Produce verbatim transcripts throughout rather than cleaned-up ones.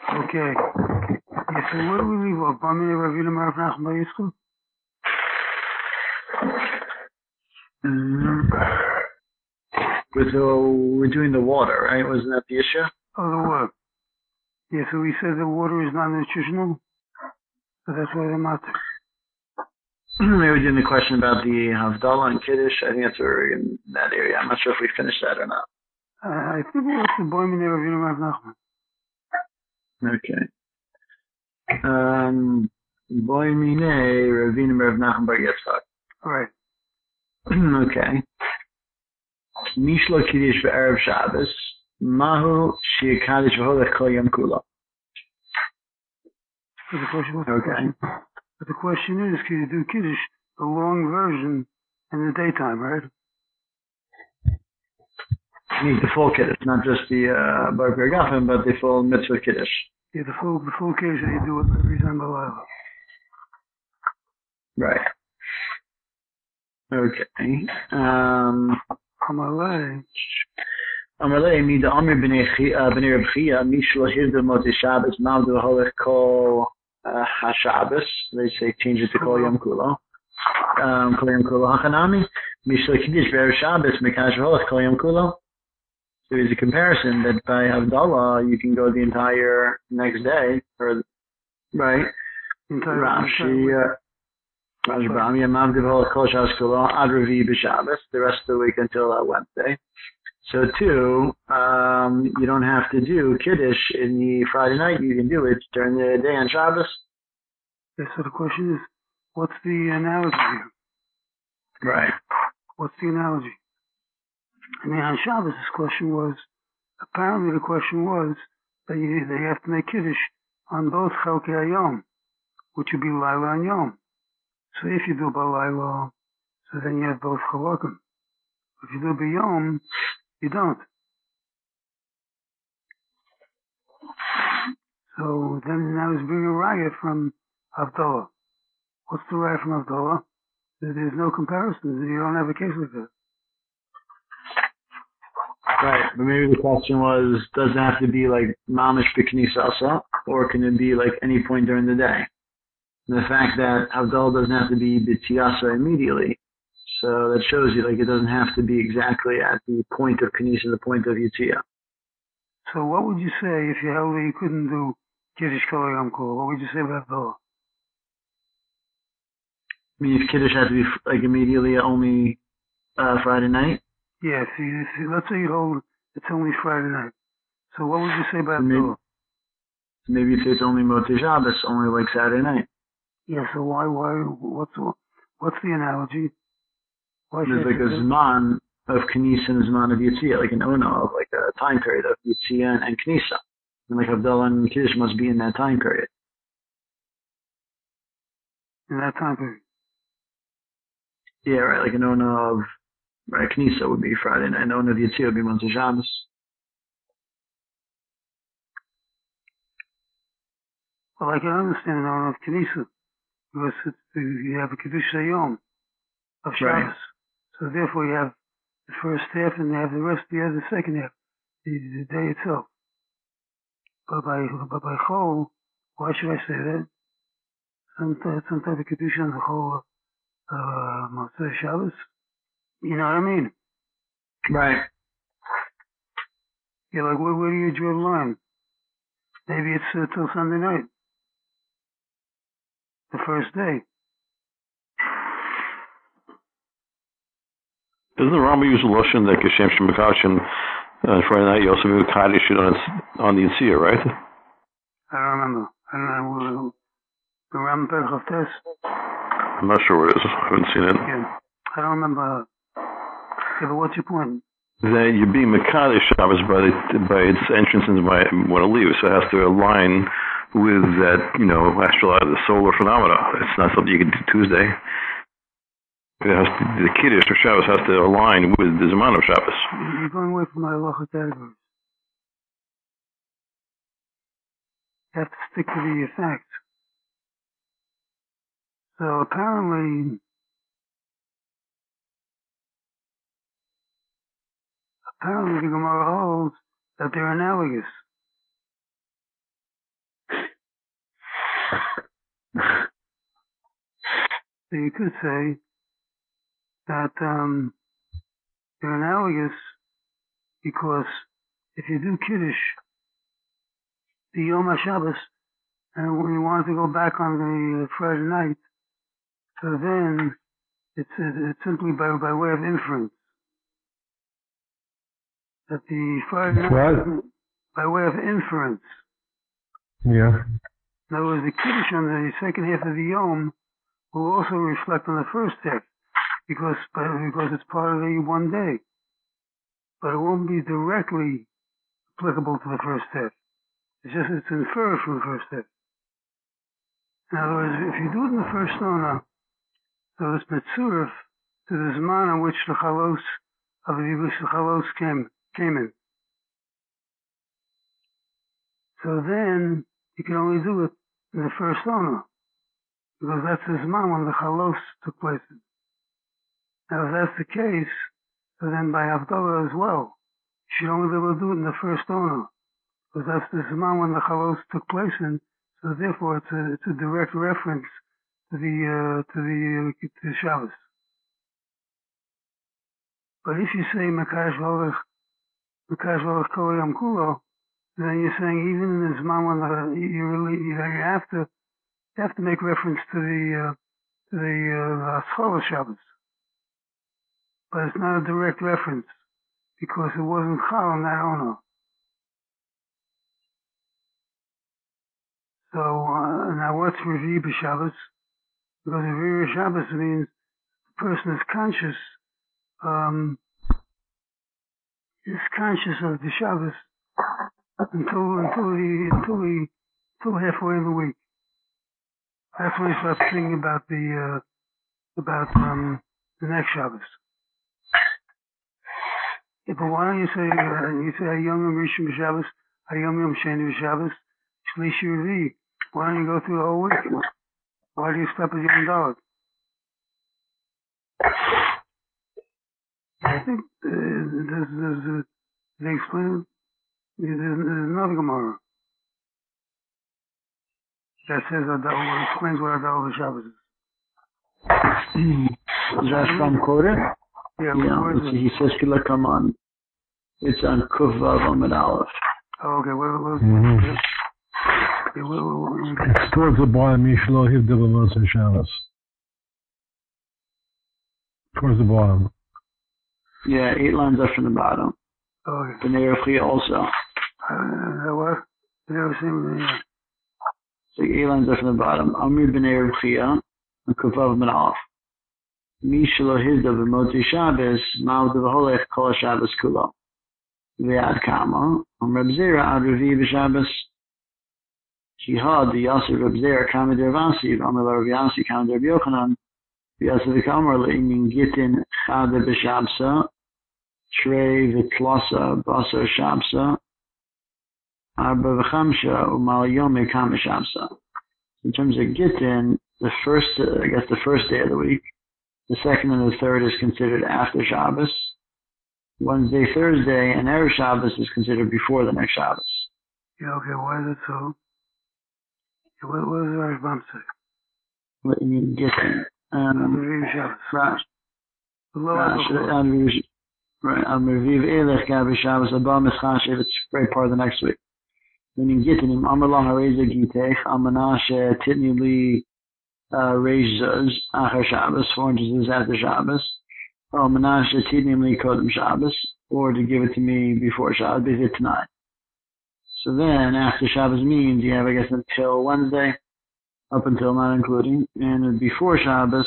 Okay. Yeah, so what do we leave off? Bamine Ravina Marav Nachman Bar Yitzchak? Mm. With the, we're doing the water, right? Wasn't that the issue? Oh, the water. Yeah, so we said the water is not nutritional, so that's why they're not. Maybe we're doing the question about the Havdalah and Kiddush. I think that's where we're in that area. I'm not sure if we finished that or not. Uh, I think we're up to Bamine Ravina Marav Nachman. Okay. Um, Boy Mine Ravina Marav Nachman Bar Yitzchak. All right. Okay. Mishlo Kiddush B'Erev Shabbos. Mahu Shia Kaddish V'Holech Kol Yom Kula. So the question, what's the Okay. question? But the question is, can you do Kiddush, the long version, in the daytime, right? I mean the full Kiddush, not just the uh, Bar Pirgafim, but the full Mitzvah Kiddush. Yeah, the full, the full Kiddush that you do it every time B'Layla. Right. Okay. Um, Hamalei. Amalei mi da Amir b'nei Reb Chia mishlo hizda mot Shabbos mavdu holech kol ha-Shabbos. They say change it to kol yom kulo. Um, kol yom kulo hachanami mishlo kiddush b'Erev Shabbos mekash holech kol yom kulo. So there's a comparison that by Havdalah you can go the entire next day, or right? Rashi. Rashbam Yamav Devol Kol Shabbos Kulo Ad Revi B'Shabbos, the rest of the week until uh, Wednesday. So two, um, you don't have to do Kiddush in the Friday night. You can do it during the day on Shabbos. Yeah, so the question is, what's the analogy here? Right. What's the analogy? I mean, on Shabbos, this question was, apparently the question was that you, they have to make Kiddush on both Chelkei Hayom, which would be Laila and Yom. So if you do B'Layla, so then you have both Chalakim. If you do B'Yom, you don't. So then now he's bringing a raya from Havdalah. What's the raya from Havdalah? There's no comparison. You don't have a case like that. Right, but maybe the question was, does it have to be like Mamish B'Knisasa, or can it be like any point during the day? And the fact that Havdalah doesn't have to be B'Tiyasa immediately, so that shows you like it doesn't have to be exactly at the point of Knesset, the point of Yitziyah. So what would you say if you held that you couldn't do Kiddush Kol Yom Kol? What would you say about Havdalah? I mean, if Kiddush had to be like immediately only uh, Friday night? Yeah, see, see, let's say you hold it's only Friday night. So what would you say about So maybe, Havdalah? maybe if it's only Motzei Shabbos, only like Saturday night. Yeah, so why, why, what's, what's the analogy? Why There's like a Zman of Knesset and a Zman of Yitziyah, like an Ono of like a time period of Yitziyah and, and Knesset. And like Havdalah and Kiddush must be in that time period. In that time period? Yeah, right, like an Ono of, right, Knesset would be Friday night, and Ono of Yitziyah would be Motzei Shabbos. Well, I can understand an Ono of Knesset, because it's, you have a Kiddush Hayom of Shabbos. Right. So therefore you have the first half and you have the rest, you have the second half, the, the day itself. But by, but by Chol, why should I say that? Some, some type of Kiddush on the Chol, uh, Motzei Shabbos. You know what I mean? Right. You're like, where, where do you draw the line? Maybe it's uh, till Sunday night, the first day. Doesn't the Rambam use a lotion that Geshem Shemekashin uh, Friday night? You also do Kaddish on on the Yitziyah, right? I don't remember. I don't know. The Rambam Perach Tes. I'm not sure what it is. I haven't seen it. Yeah. I don't remember. Yeah, but what's your point? That you're being Mekadesh Shabbos by, the, by its entrance and by when it leaves. So it has to align with that, you know, astral, the solar phenomena. It's not something you can do Tuesday. It has to, the Kiddush or Shabbos has to align with the Zman of Shabbos. You're going away from my halacha categories. You have to stick to the facts. So apparently, apparently the Gemara holds that they're analogous. So you could say that um, they're analogous because if you do Kiddush, the Yom HaShabbos, and when you want to go back on the uh, Friday night, so then it's, it's simply by, by way of inference. That the Friday night, what? by way of inference. Yeah. In other words, the Kiddush on the second half of the Yom will also reflect on the first half, because, because it's part of the one day. But it won't be directly applicable to the first half. It's just, it's inferred from the first half. In other words, if you do it in the first Ona, so it's Metzurif to the Zman on which the Chalos of the Yibus Chalos came, came in. So then, you can only do it in the first Ona, because that's the Zman when the Chalos took place. Now, if that's the case, so then by Havdalah as well, you should only be able to do it in the first Ona, because that's the Zman when the Chalos took place in. So therefore, it's a, it's a direct reference to the uh, to the uh, to the Shabbos. But if you say Mekash Volach Mekash Volach Kol Yom Kulo, then you're saying even in the Zman when the, you really you have to you have to make reference to the uh, to the Haschol uh, Shabbos. But it's not a direct reference because it wasn't Chal in that Ono. So uh, now what's Revi b'Shabbos? Because Revi b'Shabbos means the person is conscious, um, is conscious of the Shabbos until until he until he until halfway in the week. That's when he starts thinking about the uh, about um, the next Shabbos. Yeah, but why don't you say uh, you say Hayom Yom Rishon b'Shabbos, Hayom Yom Sheni b'Shabbos, Shlishi Revi? Why don't you go through the whole week? Why do you stop at Yom Dalet? I think uh, there's, there's, uh, they explain there's, there's another Gemara that says that explains what Adal Shabbos is. Is that from Korah? Yeah, yeah it's, he says come on. It's on Kuvav Amid Aleph. Oh, okay, what, what, mm-hmm. what, yeah, what, what, what, it's towards the bottom, Mishlo Hivdil Shabbos. Towards the bottom. Yeah, eight lines up from the bottom. Oh, okay. B'nei Rav Chia also. Uh, what? They never seen me. So eight lines up from the bottom. Amir B'nei Rav Chia, and Kuvav Amid Aleph. Mishlo Hivdil B'motzi Shabbos, Ma'od V'holech Kol Shabbos Kulo. Ve'ad Kama, Am Reb Zera Ad Revi B'Shabbos. Jihad, the Yasser Reb Zera, Kama Dervasi, Amar Rav Yasi, Kama Derv Yochanan, Yasser V'Kamar, Le'inin Gittin Chade B'Shabsa, Shrei V'Tlasa, Basar Shabsa, Arba V'Chamsha, Umal Yome Kama Shabsa. In terms of Gittin, the first, uh, I guess the first day of the week, the second and the third is considered after Shabbos. Wednesday, Thursday, and Erev Shabbos is considered before the next Shabbos. Yeah, okay, why is it so? Yeah, what, what does the Rashbam say? What you mean, Gittin? Um, right. Right. Am Reviv Elech Gabi Shabbos Abba Mischashev. It's very part of the next week. Meaning Gittin Im Amar Lang Hareza Gitech Amanashe Titni Li Reizaz Achar Shabbos. Four inches after Shabbos. Oh, Menashe Titni Li Kodem Shabbos, or to give it to me before Shabbos, because it's tonight. So then, after Shabbos means you have, I guess, until Wednesday, up until not including, and before Shabbos,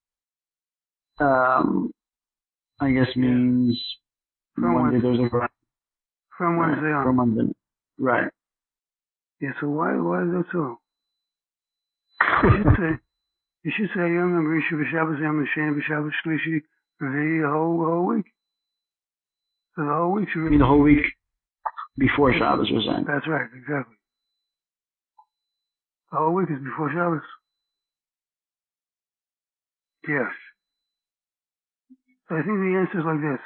um, I guess means from Wednesday, Wednesday. Thursday, From Wednesday right, on. From Wednesday, right? Yeah. So why why is that so? You should say you should say Yom Yom Rishon b'Shabbos, Yom Sheni b'Shabbos, Shlishi. The whole, whole week? So the whole week should be the whole week before Shabbos, you're saying? That's right, exactly. The whole week is before Shabbos. Yes. So I think the answer is like this.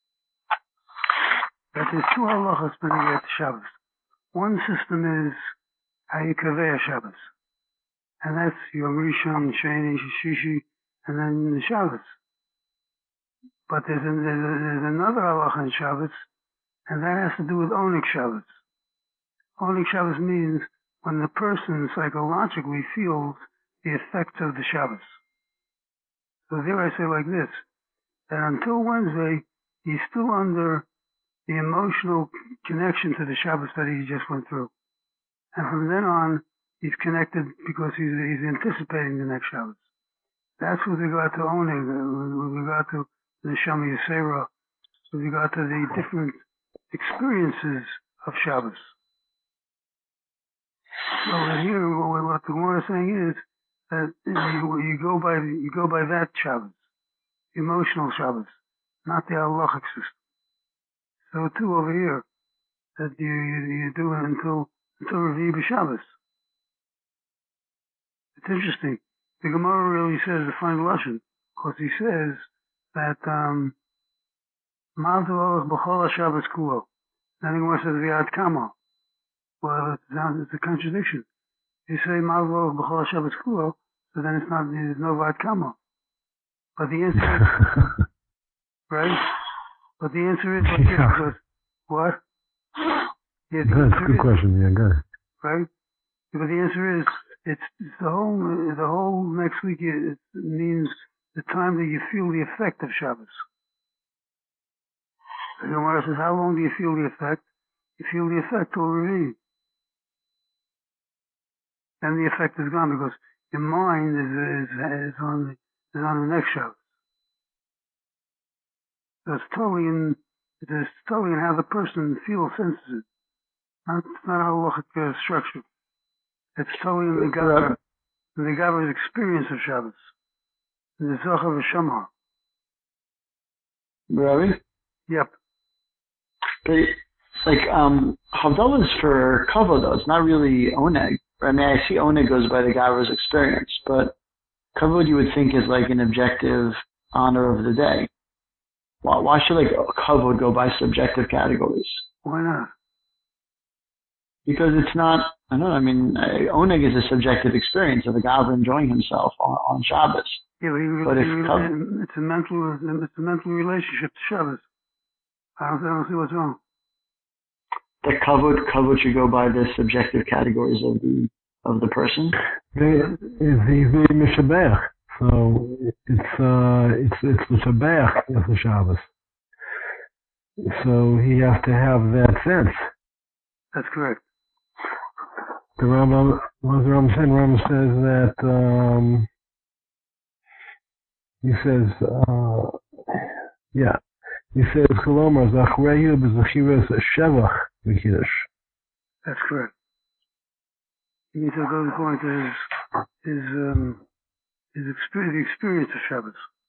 That there's two halachas b'negei to Shabbos. One system is how you kaveh Shabbos. And that's Yom Rishon, Sheni, Shishi, and then the Shabbos. But there's, a, there's, a, there's another halacha in Shabbos, and that has to do with Oneg Shabbos. Oneg Shabbos means when the person psychologically feels the effects of the Shabbos. So there I say like this, that until Wednesday, he's still under the emotional connection to the Shabbos that he just went through. And from then on, he's connected because he's, he's anticipating the next Shabbos. That's with regard to Oneg, with regard to the Neshama Yisera, with regard to the different experiences of Shabbos. So here, what the Gemara is saying is that you, you go by you go by that Shabbos, emotional Shabbos, not the halachic system. So too over here, that you you, you do it until until Revi'i b'Shabbos. It's interesting. The Gemara really says the final lesson, because he says that um Mal Tov b'chol Shabbos kulo. Then the Gemara says V'ad Kama. Well, it sounds, it's a contradiction. You say Mal Tov b'chol Shabbos kulo, so then it's not, there's no V'ad Kama. But the answer is, right? But the answer is, yeah. because, what? Yeah, That's a good is, question, yeah, good. Right? But the answer is, it's, it's the whole, the whole next week, it means the time that you feel the effect of Shabbos. The Gemara says, how long do you feel the effect? You feel the effect till Revi'i. Then the effect is gone because your mind is, is, is on is on the next Shabbos. So it's totally in, it's totally in how the person feels, senses it. Not, it's not a halachic uh, structure. It's totally in the Gavra, in the Gavra's experience of Shabbos. In the Zohar v'Shamar. Really? Yep. But, like, um, Havdalah is for Kavod, though. It's not really Oneg. I mean, I see Oneg goes by the Gavra's experience, but Kavod you would think is like an objective honor of the day. Why, why should like Kavod go by subjective categories? Why not? Because it's not, I don't know, I mean, uh, Oneg is a subjective experience of a Gavra enjoying himself on, on Shabbos. Yeah, but, he, but he, if he, Kavod, it's a mental, it's a mental relationship to Shabbos. I don't, I don't see what's wrong. the Kavod, Kavod should go by the subjective categories of the of the person. He's the Mishabech, so it's uh, it's it's the Shabbat of the Shabbos. So he has to have that sense. That's correct. The Rambam, what the Rambam said, Rambam says that um, he says, uh, yeah, he says, Kolomar Zachreyu b'Zachiras Shevach v'Kiddush. That's correct. He needs to go according to his his um, his experience, the experience of Shabbos.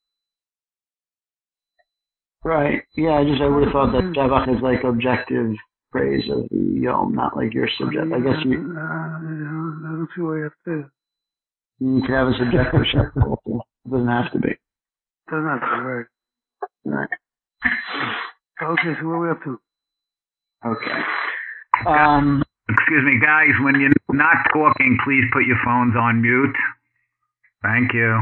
Right. Yeah, I just I would have thought that Shevach is like objective praise of the Yom, not like your subject. I guess you. Uh, I don't see why you have to. You can have a subjective Shevach. It doesn't have to be. Doesn't have to be, right. Right. Okay, so what are we up to? Okay. Um. Excuse me, guys, when you're not talking, please put your phones on mute. Thank you.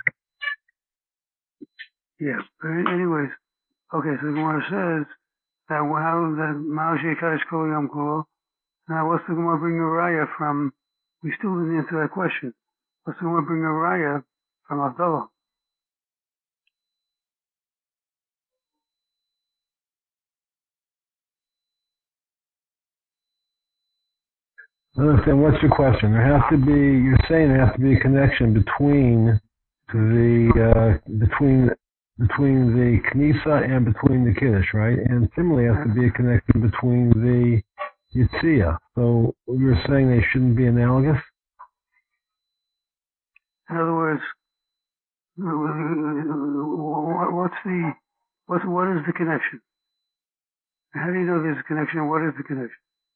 Yeah, but anyways, okay, so the Gemara says that how that Ma'aseh Kaddish Kol Yom Kol. Now, what's the Gemara bring a raya from? We still didn't answer that question. What's the Gemara bring a raya from Havdalah? I understand. What's your question? There has to be. You're saying there has to be a connection between the uh, between between the Knisa and between the Kiddush, right? And similarly, there has to be a connection between the Yitzia. So you're saying they shouldn't be analogous? In other words, what's the what what is the connection? How do you know there's a connection? What is the connection?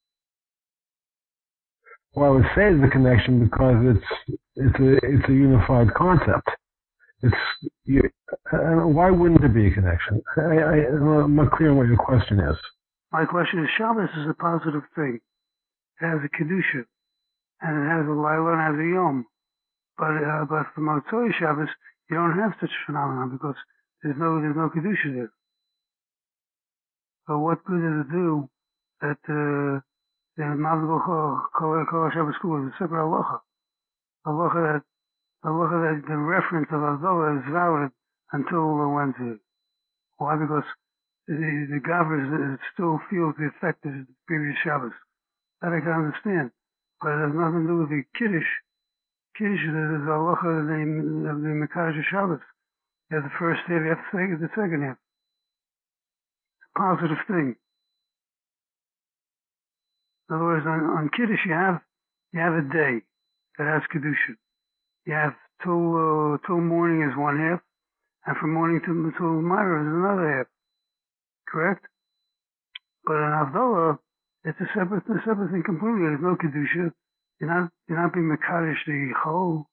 Well, I would say the connection because it's it's a it's a unified concept. It's you, uh, why wouldn't there be a connection? I, I, I'm not clear on what your question is. My question is: Shabbos is a positive thing. It has a kedusha, and it has a laila and it has a yom. But uh, but for Motzoi Shabbos, you don't have such a phenomenon because there's no there's no kedusha there. So what good does it do that uh, the Mavdol Kol Shabbos Kula is a separate halacha? Halacha that halacha that the reference of Havdalah is valid until Wednesday. Why? Because the, the Gavra still feels the effect of the previous Shabbos. That I can understand, but it has nothing to do with the Kiddush. Kiddush is the halacha of the, of the Mekadosh Shabbos. You have the first half, you have the second half. It's a positive thing. In other words, on, on Kiddush you have you have a day that has Kedusha. You have till uh, till morning is one half, and from morning to till Myra is another half. Correct? But in Havdalah, it's a separate, a separate thing completely. There's no Kedusha. You're not, you're not being Mekadosh the Chol.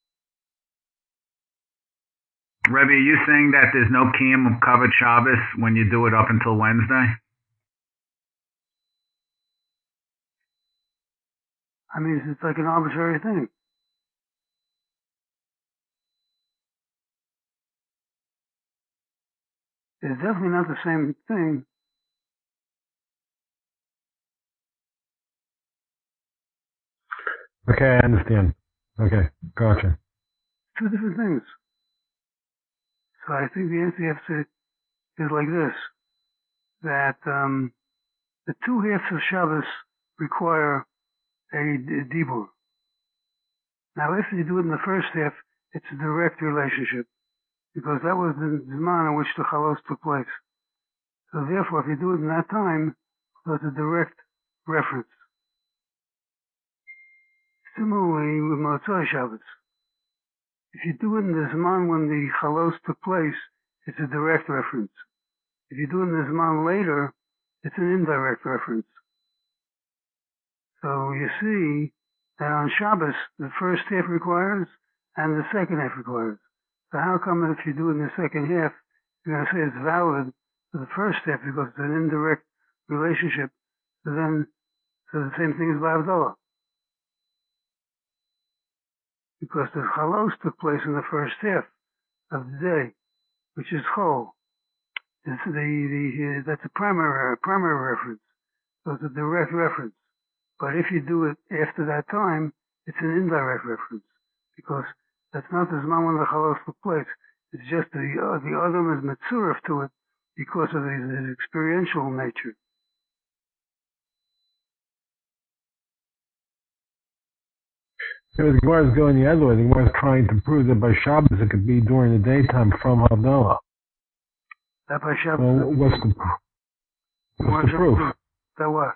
Rebbe, are you saying that there's no Kiyum of Kavod Shabbos when you do it up until Wednesday? I mean, it's like an arbitrary thing. It's definitely not the same thing. Okay, I understand. Okay, gotcha. Two different things. So I think the answer you have to is like this, that um, the two halves of Shabbos require a, a dibur. Now, if you do it in the first half, it's a direct relationship, because that was the Zman in which the Chalos took place. So therefore, if you do it in that time, so it's a direct reference. Similarly, with Motzei Shabbos, if you do it in the Zman when the Chalos took place, it's a direct reference. If you do it in the Zman later, it's an indirect reference. So you see that on Shabbos, the first half requires and the second half requires. So how come if you do it in the second half, you're going to say it's valid for the first half because it's an indirect relationship? So then, so the same thing as by Havdalah. Because the Chalos took place in the first half of the day, which is Chol. It's the, the, that's a primary, primary reference. So it's a direct reference. But if you do it after that time, it's an indirect reference. Because that's not the Zman when the Chalos took place. It's just the, uh, the Adam is Metzurif to it because of his, his experiential nature. So the Gemara is going the other way. The Gemara is trying to prove that by Shabbos it could be during the daytime from Havdalah. That by Shabbos. Well, what's the, what's the proof? That what?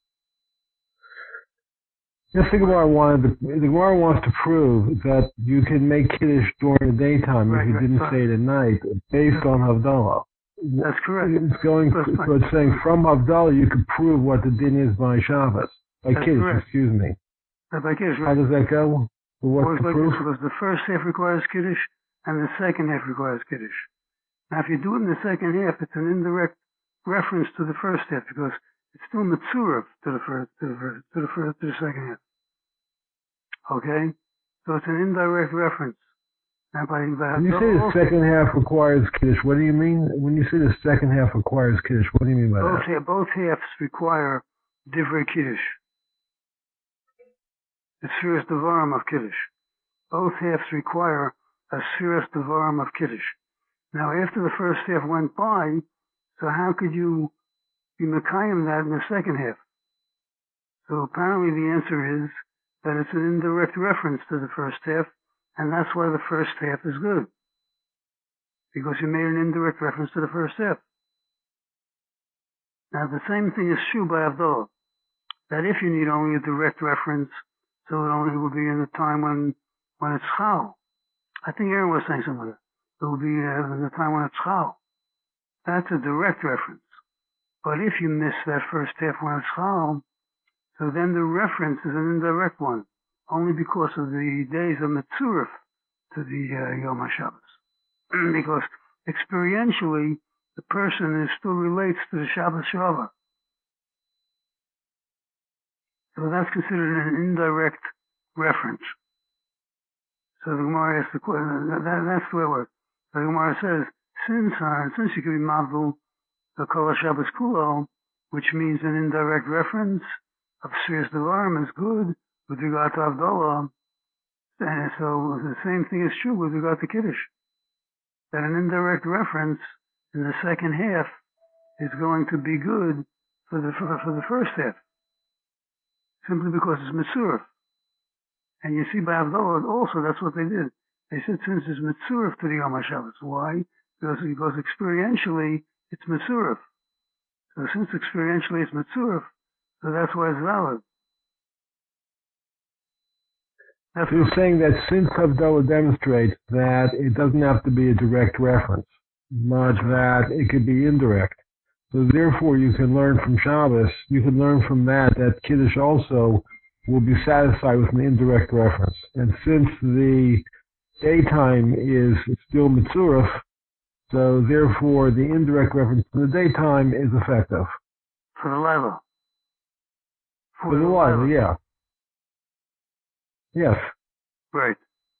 Yes, the Gemara wanted to, the Gemara wants to prove that you can make Kiddush during the daytime right, if you right, didn't right. say it at night, based on Havdalah. That's correct. It's going, That's so it's saying from Havdalah you could prove what the din is by Shabbos. By That's Kiddush, correct. excuse me. That's like Kiddush, How right? does that go? What's Works the like proof? this because the first half requires Kiddush and the second half requires Kiddush. Now, if you do it in the second half, it's an indirect reference to the first half because it's still Metzurif to the first, to the first, to the first, to the second half. Okay? So it's an indirect reference. Now, by, by When you say the also, second half requires Kiddush, what do you mean? When you say the second half requires Kiddush, what do you mean by both, that? both halves require Divrei Kiddush. The Sfiras Devarim of Kiddush. Both halves require a Sfiras Devarim of Kiddush. Now, after the first half went by, so how could you be Mekayim that in the second half? So apparently the answer is that it's an indirect reference to the first half, and that's why the first half is good. Because you made an indirect reference to the first half. Now, the same thing is true by Havdalah. That if you need only a direct reference, so it only will be in the time when, when it's Chal. I think Aaron was saying something like that. It will be uh, in the time when it's Chal. That's a direct reference. But if you miss that first half when it's Chal, so then the reference is an indirect one, only because of the days of Metzurif to the uh, Yom HaShabbos. Because experientially, the person is still relates to the Shabbos Shavah. So that's considered an indirect reference. So the Gemara asks the question, that, that's the way it works. The Gemara says, since, uh, since you can be Mavdul, the Kol HaShabbos Kulo, which means an indirect reference of Sfiras Devarim is good with regard to Havdalah, and so the same thing is true with regard to Kiddush. That an indirect reference in the second half is going to be good for the for, for the first half, simply because it's Mitzurah. And you see by Havdalah also that's what they did. They said since it's Mitzurah to the Yom HaShabbos. Why? Because, because experientially it's Mitzurah. So since experientially it's Mitzurah, so that's why it's valid. So you're saying that since Havdalah demonstrates that it doesn't have to be a direct reference, much that it could be indirect. So therefore you can learn from Shabbos, you can learn from that that Kiddush also will be satisfied with an indirect reference. And since the daytime is still Mitzurah, so therefore the indirect reference to the daytime is effective. For the Laila. For, For the Laila, yeah. Yes. Right.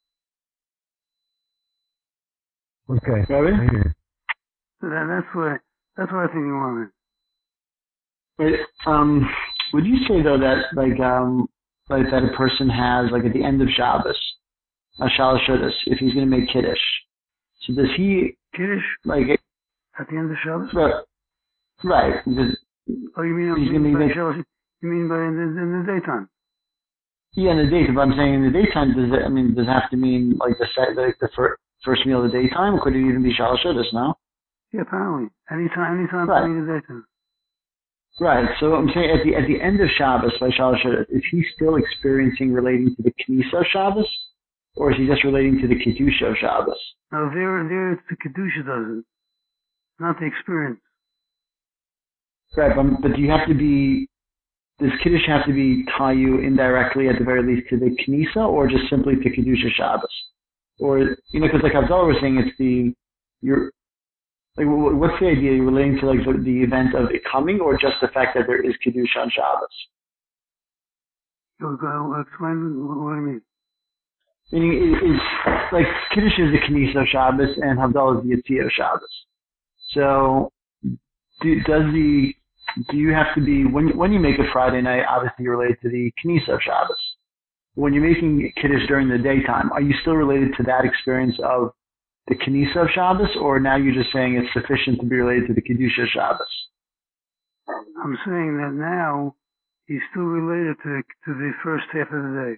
Okay. Ready? So that, that's what that's what I think you wanted. Wait, um, would you say though that like um like that a person has like at the end of Shabbos, a Shalosh Shudas, if he's going to make Kiddush, so does he Kiddush like at the end of Shabbos? Right. Right. Does, oh, you mean, he's you mean by make, Shabbos? You mean by in the, in the daytime? Yeah, in the daytime. But I'm saying in the daytime, does it? I mean, does it have to mean like the set, like the fir- first meal of the daytime? Or could it even be Shalosh Shudas? No. Yeah, apparently. Anytime, anytime right. during the daytime. Right. So I'm saying at the at the end of Shabbos by Shalosh Shudas, is he still experiencing relating to the Knesset of Shabbos, or is he just relating to the Kedusha of Shabbos? No, there, there, it's the Kedusha does it, not the experience. Right. But, but do you have to be? Does Kiddush have to be tie you indirectly at the very least to the Knesset, or just simply to Kedusha Shabbos? Or you know, because like Havdalah was saying, it's the you're. Like, what's the idea? You're relating to like the, the event of it coming, or just the fact that there is Kiddush on Shabbos? You'll go explain what, what do you mean? Meaning, it is like Kiddush is the Knesset of Shabbos, and Havdalah is the Yetziah of Shabbos. So, do, does the do you have to be when when you make a Friday night? Obviously, you're related to the Knesset of Shabbos. When you're making Kiddush during the daytime, are you still related to that experience of the Knesset of Shabbos, or now you're just saying it's sufficient to be related to the Kedusha of Shabbos? I'm saying that now he's still related to to the first half of the day.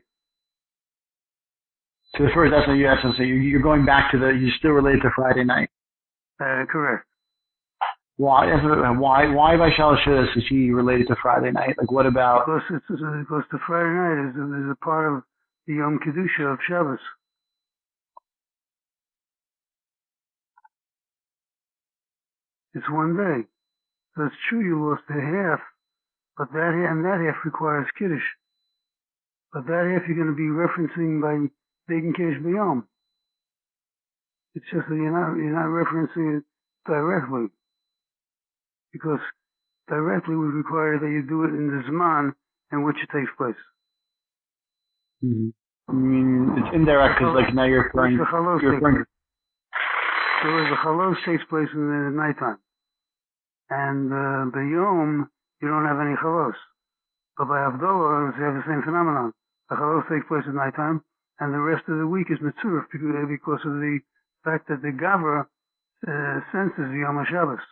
To the first, that's what you have to say. You're going back to the, you're still related to Friday night. Uh, correct. Why? Why? Why by Shalosh Shudas is he related to Friday night? Like, what about? Because it's because the Friday night is, is a part of the Yom Kedusha of Shabbos. It's one day. So it's true you lost a half, but that half, and that half requires Kiddush. But that half you're going to be referencing by making Kiddush B'Yom. It's just that you're not, you're not referencing it directly. Because directly would require that you do it in the Zman in which it takes place. Mm-hmm. I mean, it's indirect because like now you're referring, you're referring So the Chalos takes place in the nighttime. And uh, by Yom, you don't have any Chalos. But by Havdalah, you have the same phenomenon. The Chalos takes place at nighttime, and the rest of the week is Mitzurah because of the fact that the Gavra uh, senses Yom HaShabbos.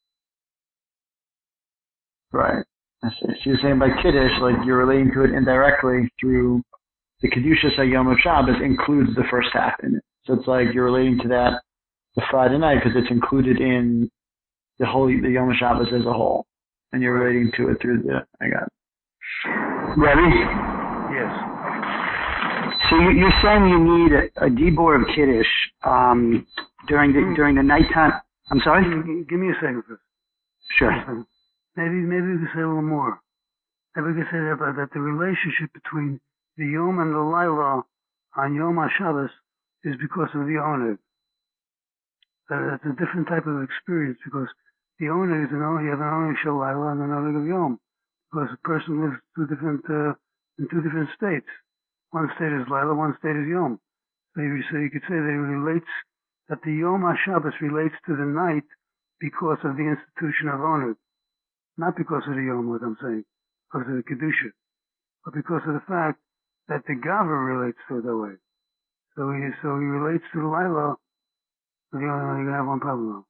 Right. I see. So you're saying by Kiddush, like you're relating to it indirectly through the Kedusha Yom HaShabbos includes the first half in it. So it's like you're relating to that the Friday night because it's included in the whole the Yom HaShabbos as a whole, and you're relating to it through the. I got it. Ready? Yes. So you, you're saying you need a, a dibur of Kiddush um, during the mm. during the nighttime. I'm sorry. Give, give me a second, first. Sure. Maybe maybe we could say a little more. Maybe we could say that, that the relationship between the Yom and the Laila on Yom HaShabbos is because of the Oneg. That it's a different type of experience because the Oneg is an Oneg, you have an Oneg Shel Laila and an Oneg of Yom. Because a person lives two different, uh, in two different states. One state is Laila, one state is Yom. So you, so you could say that it relates, that the Yom HaShabbos relates to the night because of the institution of Oneg. Not because of the Yom, what I'm saying, because of the Kedusha, but because of the fact that the Gava relates to it that way. So he, so he relates to the Laila, but you're going to have one problem now.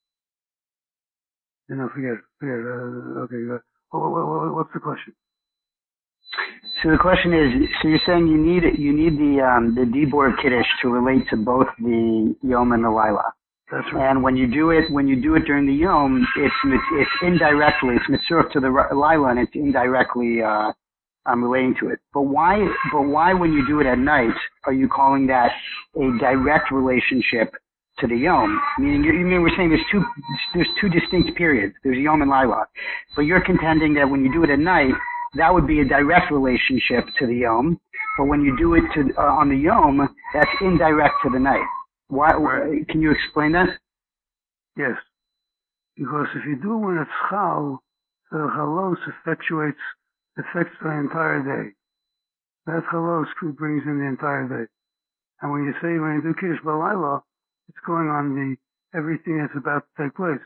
You know, forget it, forget it. Uh, okay, uh, what, what, what, what's the question? So the question is, so you're saying you need you need the um, the Dibur of Kiddush to relate to both the Yom and the Laila. That's right. And when you do it, when you do it during the Yom, it's it's indirectly, it's mitzurah to the Laila, and it's indirectly uh, um, relating to it. But why? But why, when you do it at night, are you calling that a direct relationship to the Yom? Meaning, you mean we're saying there's two there's two distinct periods. There's Yom and Laila, but you're contending that when you do it at night, that would be a direct relationship to the Yom. But when you do it to uh, on the Yom, that's indirect to the night. Why? Right. Can you explain that? Yes, because if you do it when it's Chal, the Chalos effectuates affects the entire day. That Chalos brings in the entire day. And when you say when you do Kiddush B'Layla, it's going on the everything that's about to take place.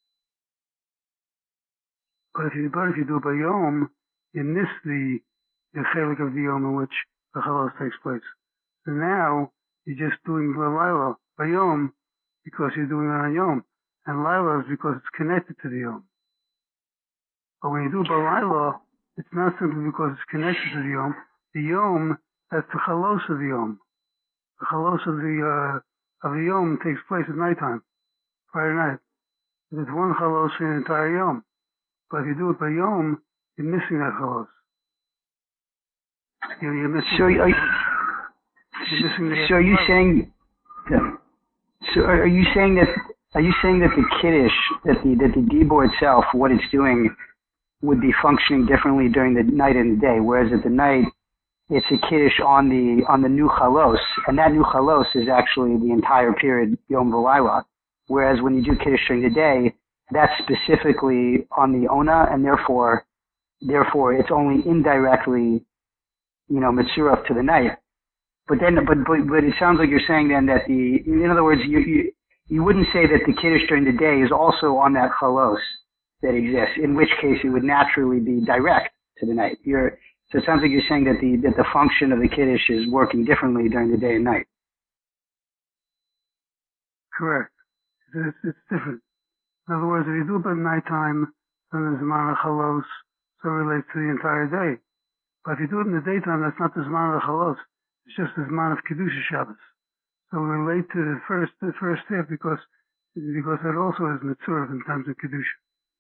But if you but if you do it by Yom, you miss the the chelik of the Yom in which the Chalos takes place. So now you're just doing B'Layla by Yom because you're doing it on Yom, and Laila is because it's connected to the Yom. But when you do B'Layla, it's not simply because it's connected to the Yom. The Yom, that's the Chalos of the Yom. The Chalos of the uh, of the Yom takes place at nighttime, Friday night. There's one Chalos in the entire Yom. But if you do it by Yom, you're missing that Chalos. You're, you're missing. So, are you, you're missing the so are you saying? So are you saying that? Are you saying that the Kiddush, that the that the Dibur itself, what it's doing, would be functioning differently during the night and the day, whereas at the night it's a Kiddush on the on the new Chalos, and that new Chalos is actually the entire period Yom V'Layla, whereas when you do Kiddush during the day, that's specifically on the Ona, and therefore therefore it's only indirectly, you know, mitzurah to the night. But then, but, but but it sounds like you're saying then that the, in other words, you you, you wouldn't say that the Kiddush during the day is also on that Chalos that exists, in which case it would naturally be direct to the night. You're, so it sounds like you're saying that the that the function of the Kiddush is working differently during the day and night. Correct. It's, it's different. In other words, if you do it at nighttime, then the Zman Chalos, so it relates to the entire day. But if you do it in the daytime, that's not the Zman Chalos. It's just the Zman of Kedusha Shabbos. So we relate to the first the first step because because that also is mitzvah in terms of Kedusha.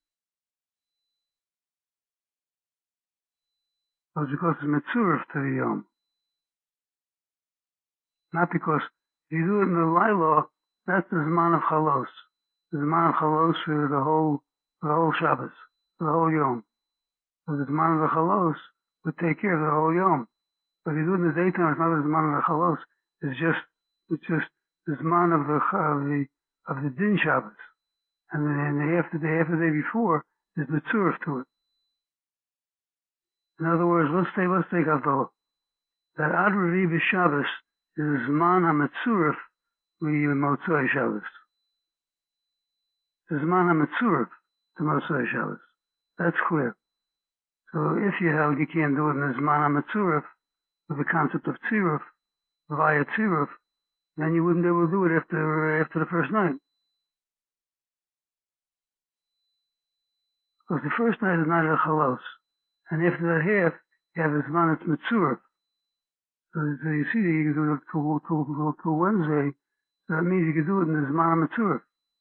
So it's because it's mitzvah to the Yom. Not because if you do it in the Laila, that's the Zman of Chalos. The Zman of Chalos for the whole for the whole Shabbos, for the whole Yom. So the Zman of the Chalos would take care of the whole Yom. But if you do it in the daytime, it's not the Zman of the Chalos. It's just it's just the Zman of the of the of the Din Shabbos. And then the half the day half the day before is the tzuruf to it. In other words, let's take let's take Havdalah. That Ad Revi B'Shabbos is Zman HaMetzuruf Motzei Shabbos. The Zman HaMetzuruf to Motzei Shabbos. That's clear. So if you held you can't do it in the Zman HaMetzuruf with the concept of tziruf, via tziruf, then you wouldn't be able to do it after after the first night. Because the first night is night of Chalos. And after that half, you have the Zman of Metzurah. So, so you see that you can do it till, till, till, till Wednesday. So that means you can do it in the Zman of Metzurah.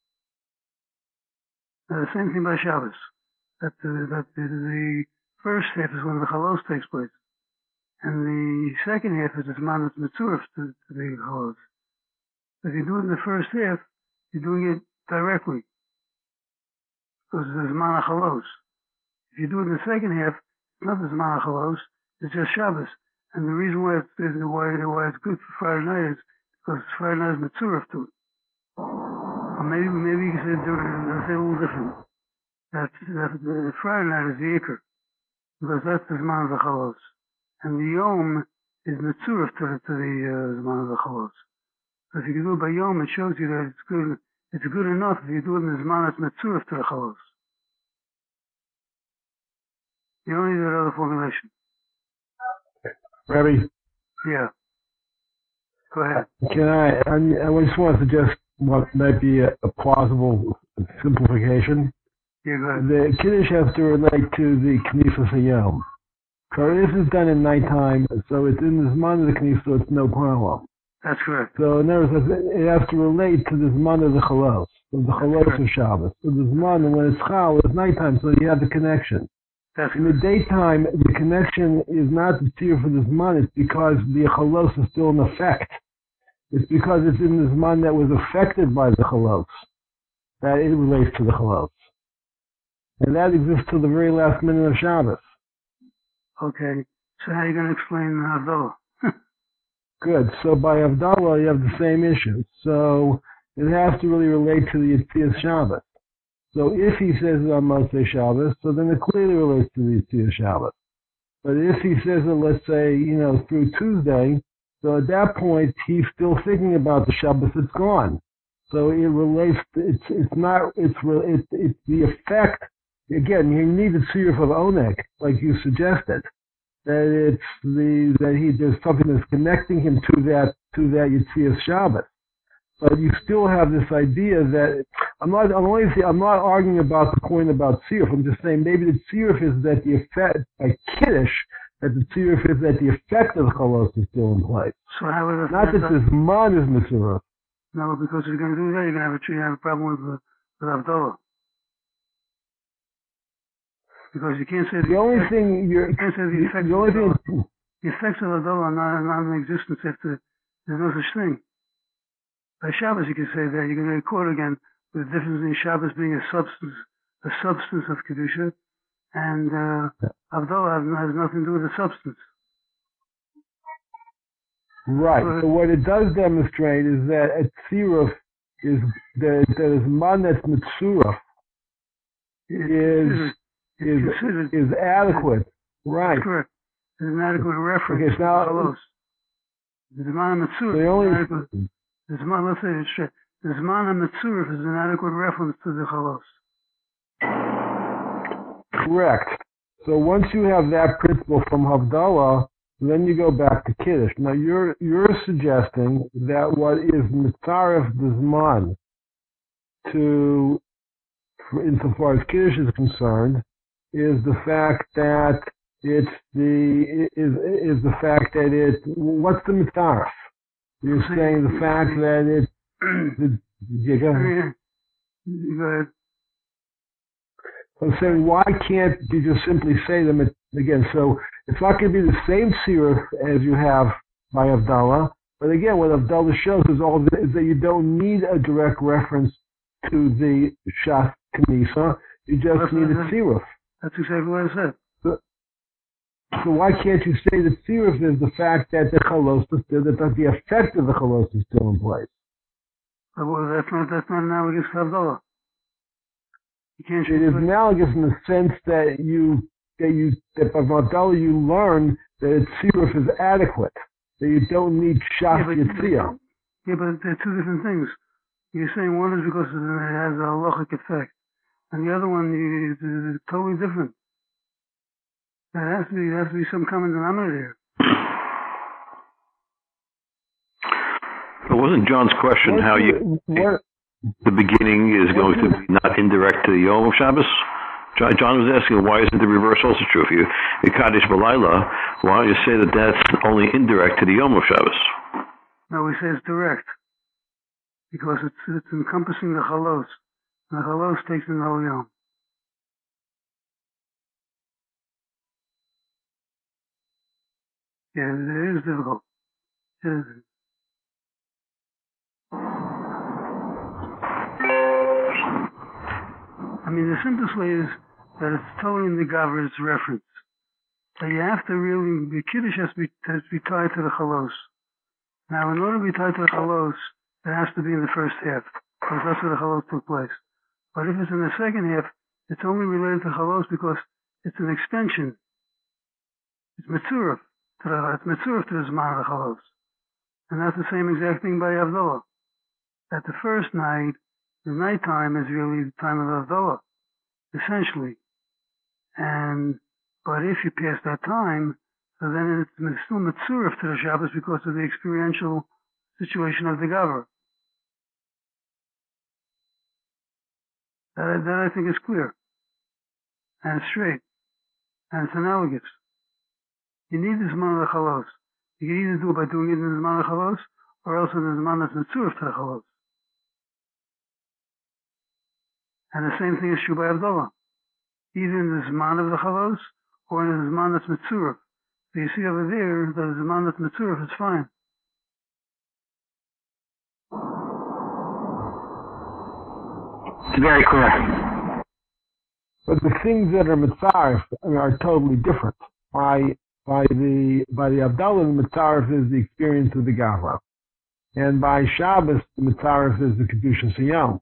Now the same thing by Shabbos. That, the, that the, the first half is when the Chalos takes place. And the second half is the Zman of Metzurah to, to the Chalos. If you do it in the first half, you're doing it directly. Because it's the Zman of Chalos. If you do it in the second half, it's not the Zman of Chalos, it's just Shabbos. And the reason why it's, why, why it's good for Friday night is because Friday night is Metzurah to it. Or maybe, maybe you can say, say a little different. That, that the Friday night is the Iker. Because that's the Zman of the Chalos. And the Yom is mitzurah to, to the uh, Zman of the Chalos. So if you can do it by Yom, it shows you that it's good. It's good enough if you do it in the Zman that's mitzurah to the Chalos. You don't need that other formulation. Rabbi? Yeah. Go ahead. Can I, I, I just want to suggest what might be a, a plausible simplification. Yeah, go ahead. The Kiddush has to relate to the Knesset Hayom. So this is done in nighttime, so it's in the Zman of the Knesset, so it's no problem. That's correct. So in other words, it has to relate to the Zman of the Chalos, of the Chalos of Shabbos. So the Zman, and when it's Chal, it's nighttime, so you have the connection. That's in the daytime, the connection is not the tier for the Zman, it's because the Chalos is still in effect. It's because it's in the Zman that was affected by the Chalos that it relates to the Chalos. And that exists till the very last minute of Shabbos. Okay. So how are you going to explain Havdalah? Good. So by Havdalah, you have the same issue. So it has to really relate to the Yetzias Shabbos. So if he says it on Motzei Shabbos, so then it clearly relates to the Yetzias Shabbos. But if he says it, let's say, you know, through Tuesday, so at that point, he's still thinking about the Shabbos that's gone. So it relates, to, it's it's not, it's it's, it's the effect. Again, you need the tziruf of Oneg, like you suggested. That it's the, that he, there's something that's connecting him to that, to that Yetzias Shabbos. But you still have this idea that, I'm not, I'm only, I'm not arguing about the point about tziruf, I'm just saying maybe the tziruf is that the effect, like Kiddush, that the tziruf is that the effect of the Chalos is still in place. So how would it, not that this man is mitzurah. No, because if you're going to do that, you're going to have a, you're going to have a problem with, uh, with Havdalah. Because you can't say the, the only effect, thing you're, you can't say the effects the only of thing, the effects of Havdalah are not, not in existence after there's no such thing. By Shabbos, you can say that you're going to record again with the difference in Shabbos being a substance, a substance of Kedusha, and uh, Havdalah has nothing to do with the substance. Right. So, so what it does demonstrate is that a tziruf is that there is man that's mitzurah is is is adequate. Right. That's correct. It's an adequate reference. Okay, so now the Zman Mitzurah. The only the Zman, let's say it's straight. The Zman Mitzurah is an adequate reference to the Chalos. Correct. So once you have that principle from Havdalah, then you go back to Kiddush. Now you're you're suggesting that what is mitzaref the Zman to, insofar as Kiddush is concerned, is the fact that it's the is is the fact that it what's the mitzaref? You're saying the fact that it. the, you go ahead. Go ahead. I'm saying, why can't you just simply say them again? So it's not going to be the same tziruf as you have by Havdalah, but again, what Havdalah shows is all is that you don't need a direct reference to the Shas Knesset. You just that's need a tziruf. That's exactly what I said. So, so why can't you say the tziruf is the fact that the chalos, that the effect of the chalos is still in place? Well, that's not that's not analogous to Havdalah. It is analogous in the sense that you that you that by Havdalah you learn that a tziruf is adequate, that you don't need shas yitzia. Yeah, but they're two different things. You're saying one is because it has a halachic effect, and the other one is, is totally different. There has to be there has to be some common denominator here. It wasn't John's question what, how you. What, the beginning is going to be not indirect to the Yom of Shabbos? John, John was asking, why isn't the reverse also true? If you in Kaddish Balayla, why don't you say that that's only indirect to the Yom of Shabbos? No, we say it's direct. Because it's it's encompassing the Chalos. And the Chalos takes in the whole Yom. Yeah, it is difficult. It is. I mean, the simplest way is that it's totally in the Gavra's reference. So you have to really, the Kiddush has to be, has to be tied to the Chalos. Now, in order to be tied to the Chalos, it has to be in the first half, because that's where the Chalos took place. But if it's in the second half, it's only related to Chalos because it's an extension. It's Mitzurah to the, it's mitzvah to the Zman of the Chalos. And that's the same exact thing by Havdalah. That the first night, the nighttime is really the time of Havdalah, essentially. And, but if you pass that time, so then it's still mitzvah to the Shabbos because of the experiential situation of the Gavar. That, that I think is clear. And it's straight. And it's analogous. You need the Zman of the Chalos. You can either do it by doing it in the Zman of the Chalos, or else in the Zman that's Mitzurif to the Chalos. And the same thing is true by Havdalah. Either in the Zman of the Chalos, or in the Zman that's Mitzurif. So you see over there, that the Zman that's Mitzurif is fine. It's very clear. But the things that are mitzaref are totally different. By by the by the Havdalah, the mitzaref is the experience of the Gavra, and by Shabbos, the mitzaref is the Kedusha Siyam.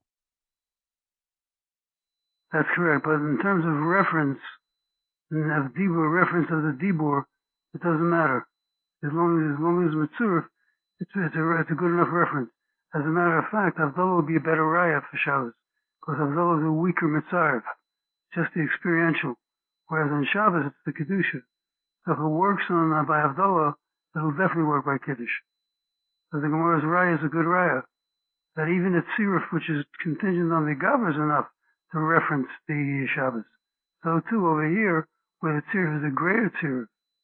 That's correct. But in terms of reference, of Dibur, reference of the Dibur, it doesn't matter. As long as as long as mitzuref, it's it's a it's a good enough reference. As a matter of fact, Havdalah will be a better raya for Shabbos because Havdalah is a weaker mitzaref. Just the experiential. Whereas on Shabbos, it's the Kedusha. So if it works on uh, by Havdalah, it'll definitely work by Kiddush. So the Gemara's Raya is a good Raya. That even the Tziruf, which is contingent on the Gavar, is enough to reference the Shabbos. So too, over here, where the Tziruf is a greater Tziruf.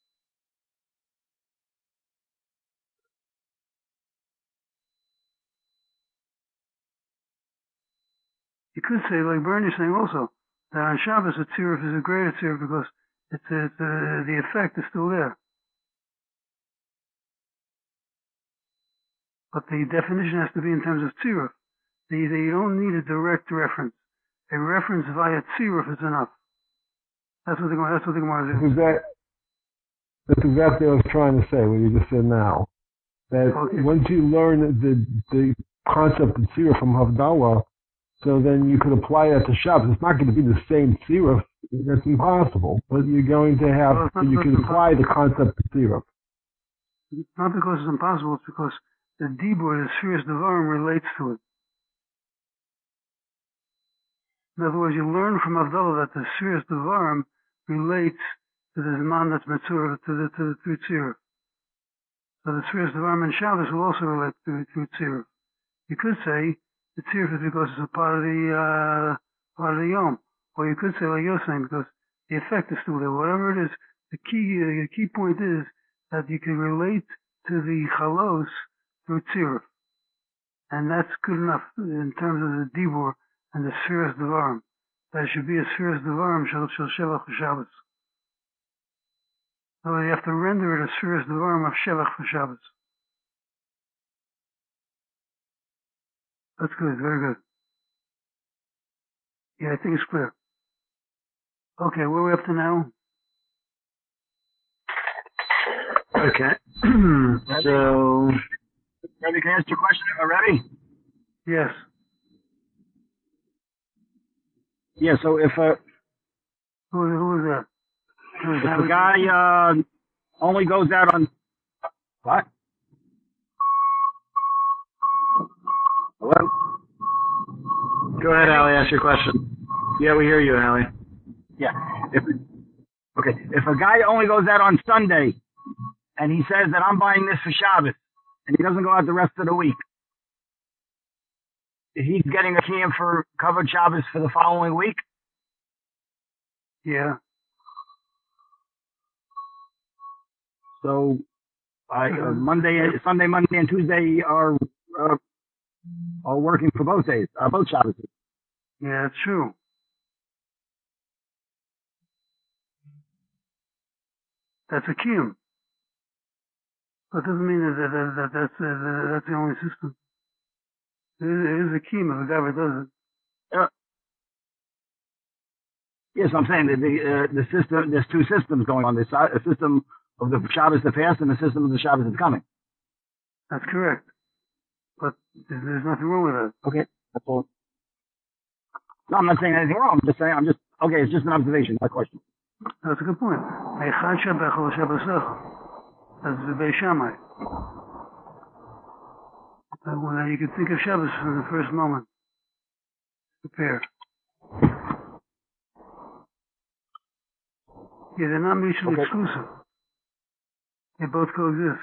You could say, like Bernie's saying also, that on Shabbos, the tziruf is a greater tziruf because it's, it's uh, the effect is still there. But the definition has to be in terms of tziruf. The, the, you don't need a direct reference. A reference via tziruf is enough. That's what the that's what the Gemara is. That, that's exactly what I was trying to say. What you just said now. That okay. Once you learn the the concept of tziruf from Havdalah, so then you could apply that to Shabbos. It's not going to be the same tziruf. That's impossible. But you're going to have, well, you can apply the concept of tziruf. Not because it's impossible, it's because the Dibur, the Sfiras Devarim, relates to it. In other words, you learn from Havdalah that the Sfiras Devarim relates to the Zman that's Mitzurah, to the, to the through tziruf. So the Sfiras Devarim and Shabbos will also relate to through tziruf. You could say, the tziruf is because it's a part of the uh, part of the yom, or you could say like you're saying because the effect is still there. Whatever it is, the key uh, the key point is that you can relate to the chalos through tziruf, and that's good enough in terms of the dibur and the sfiras devarim. That should be a sfiras devarim shel shel shevach for Shabbos. So you have to render it a sfiras devarim of shevach for Shabbos. That's good, very good. Yeah, I think it's clear. Okay, where are we up to now? Okay. So, Rebbe, can I ask you a question already? Yes. Yeah, so if a... Who, who is that? Who is if that? a guy uh, only goes out on... What? Hello? Go ahead, Allie, ask your question. Yeah, we hear you, Allie. Yeah. If, okay, if a guy only goes out on Sunday, and he says that I'm buying this for Shabbos, and he doesn't go out the rest of the week, he's getting a kiyum for covered Shabbos for the following week? Yeah. So, I, uh, Monday, Sunday, Monday, and Tuesday are... Uh, are working for both days, uh, both Shabbos. Yeah, that's true. That's a kiyum. But it doesn't mean that, that, that, that that's, uh, that's the only system. It is, it is a kiyum if a guy does it. Uh, yes, I'm saying that the uh, the system. There's two systems going on. There's a system of the Shabbos that passed and the system of the Shabbos that's coming. That's correct. But there's, there's nothing wrong with that. Okay, that's all. No, I'm not saying anything wrong. I'm just saying, I'm just, okay, it's just an observation, not a question. That's a good point. That's the Beis Shammai. But when you can think of Shabbos from the first moment. Prepare. Yeah, they're not mutually okay. exclusive. They both coexist.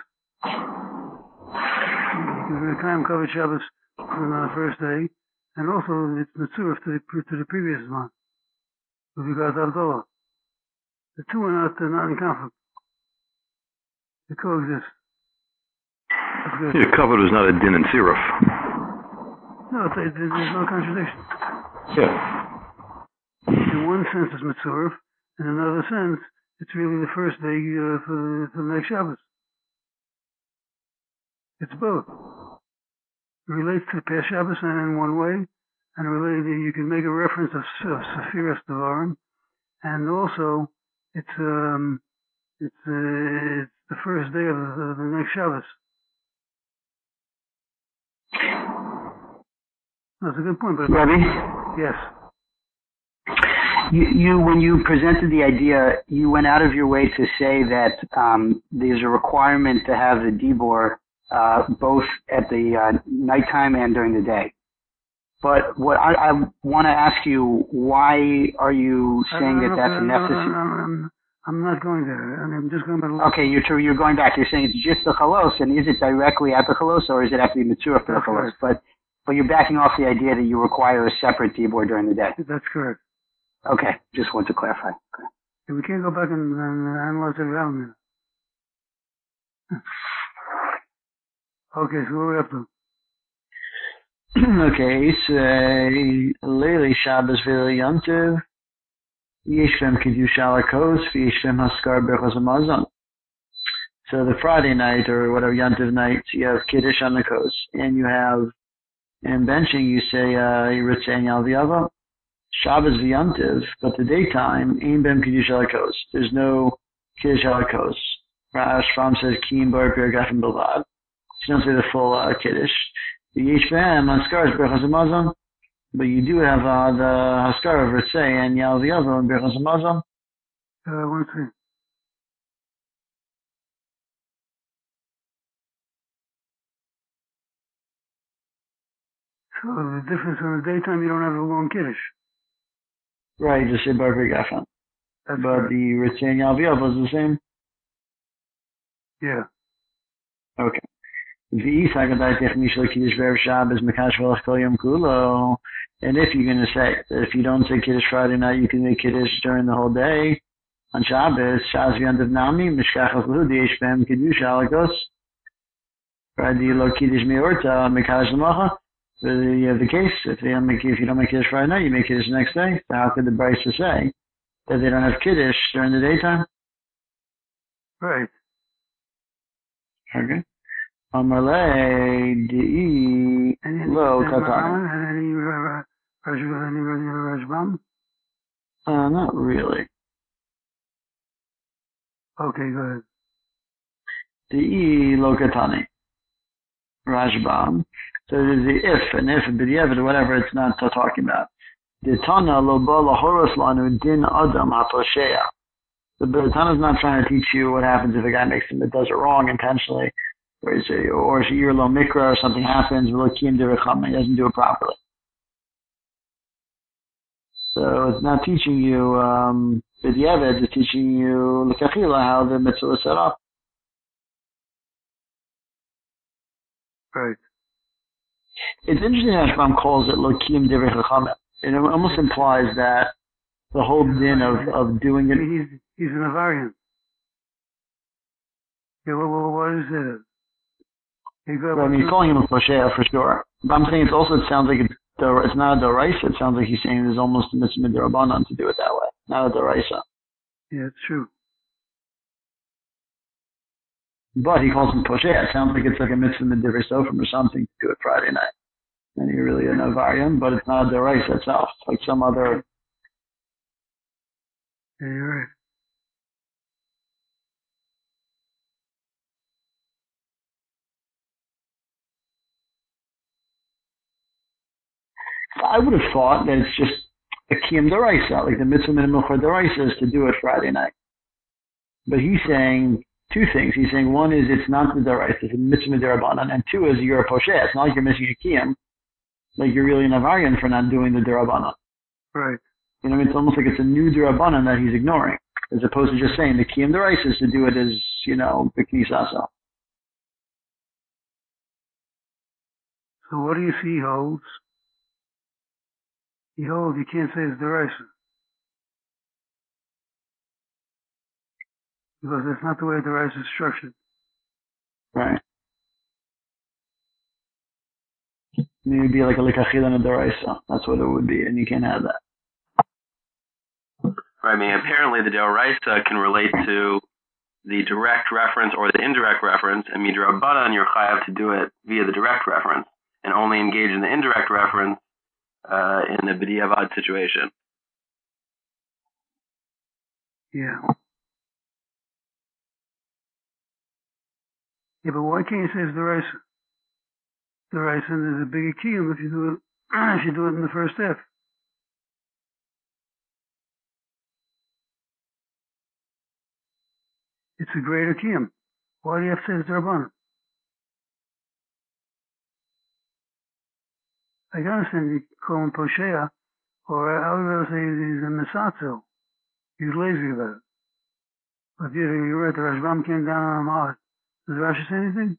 You can really kind of cover Shabbos on the first day, and also it's Mitzurah to the, to the previous month with regard to Havdalah. The two are not, uh, not in conflict. They coexist. Yeah, covered is not a din and siruf. No, it's, it, there's no contradiction. Yeah. In one sense, it's Mitzurah. In another sense, it's really the first day uh, for, the, for the next Shabbos. It's both. It relates to the past Shabbos in one way, and related, you can make a reference of, of Sephiras Devarim, and also it's um, it's, uh, it's the first day of the, of the next Shabbos. That's a good point, but Rabbi? Yes. You, you, when you presented the idea, you went out of your way to say that um, there's a requirement to have the dibur uh, both at the uh, nighttime and during the day. But what I, I want to ask you, why are you saying that that's a necessary? I'm, I'm not going there. I'm just going to. Okay, you're you're going back. You're saying it's just the chalos, and is it directly at the chalos, or is it actually mature for the chalos? But but you're backing off the idea that you require a separate dibur during the day. That's correct. Okay, just want to clarify. Okay. We can't go back and, and analyze every element. Okay, so what are we up to? Okay, so Leili Shabbos V'Leili Yom Tov Yesh Lem Kiddush Alakos V'Yesh Lem Haskar Berachos Hamazon. So the Friday night or whatever Yom Tov night, you have Kiddush on the coast, and you have in benching you say Yitzay and Yalviava Shabbos V'Yom Tov, but the daytime Ein Bem Kiddush Alakos. There's no Kiddush Alakos. Rash Fam says Kiyim Bar Pirgafim Bilvad. You don't say the full uh, Kiddush. The Yesh B'Hem Haskar is Berachos Hamazon, but you do have uh, the Haskar of Ritzay and Yalviava and Berachos Hamazon. Uh, one thing. So the difference in the daytime, you don't have a long Kiddush. Right, just say Bar Pirgafim. But correct. The Ritzay and Yalviava is the same? Yeah. Okay. And if you're going to say that if you don't say Kiddush Friday night, you can make Kiddush during the whole day on Shabbos, Shabbos V'Yantav Nami, Mishkach HaChud, Yesh B'Hem Kiddush Alakos, right? The Lo Kiddush Me'orta, Mekadosh L'Macha. You have the case, if, they don't make, if you don't make Kiddush Friday night, you make Kiddush the next day. So how could the Brisa say that they don't have Kiddush during the daytime? Right. Okay. Amalei di lo katana. Any Rashbam? Uh, not really. Okay, go ahead. Di lo katani. Rashbam. So there's the if and if and b'diavad or whatever it's not talking about. The Tana lo ba lahoros lanu din adam haposhea. The Tana is not trying to teach you what happens if a guy makes it does it wrong intentionally. Or is it, or is it lo mikra or something happens, he doesn't do it properly. So it's not teaching you um b'diavad, it's teaching you l'kachila how the mitzvah is set up. Right. It's interesting that Rambam calls it lo kiyum divrei chachamim. It almost implies that the whole din of, of doing it. He's he's an avarian. Yeah, what, what, what is it? Well, I mean, he's calling him a Poshea for sure. But I'm saying it's also, it sounds like it's, it's not a Doraisa. It sounds like he's saying there's almost a mitzvah d'Rabbanan to do it that way. Not a Doraisa. Yeah, it's true. But he calls him Poshea. It sounds like it's like a mitzvah d'Divrei Sofrim or something to do it Friday night. And you're really an Avarian, but it's not a Doraisa itself. It's like some other. Yeah, you're right. I would have thought that it's just a kiyum deraisa, like the mitzvah minimum for deraisa is to do it Friday night. But he's saying two things. He's saying one is it's not the Daraisa, it's a mitzvah derabanan, and two is you're a posheh. It's not like you're missing a kiyum, like you're really an avarian for not doing the derabanan. Right. You know, it's almost like it's a new derabanan that he's ignoring, as opposed to just saying the kiyum deraisa is to do it as, you know, the knisasa. So what do you see he holds? He holds you can't say it's deraisa. Because that's not the way the rice is structured. Right. It would be like a likachil and a deraisa. That's what it would be, and you can't have that. Right. I mean, apparently the deraisa can relate to the direct reference or the indirect reference, and midrabanan you're chayav to do it via the direct reference, and only engage in the indirect reference uh, in the b'diavad situation. Yeah. Yeah, but why can't you say it's deraisa? Deraisa is a bigger kiyum if you do it if you do it in the first step. It's a greater kiyum. Why do you have to say it's derabanan? I can understand you call him poshea, or I would rather say he's a misatzel. He's lazy about it. But you, you're right, the Rashbam came down on him hard. Does Rashi say anything?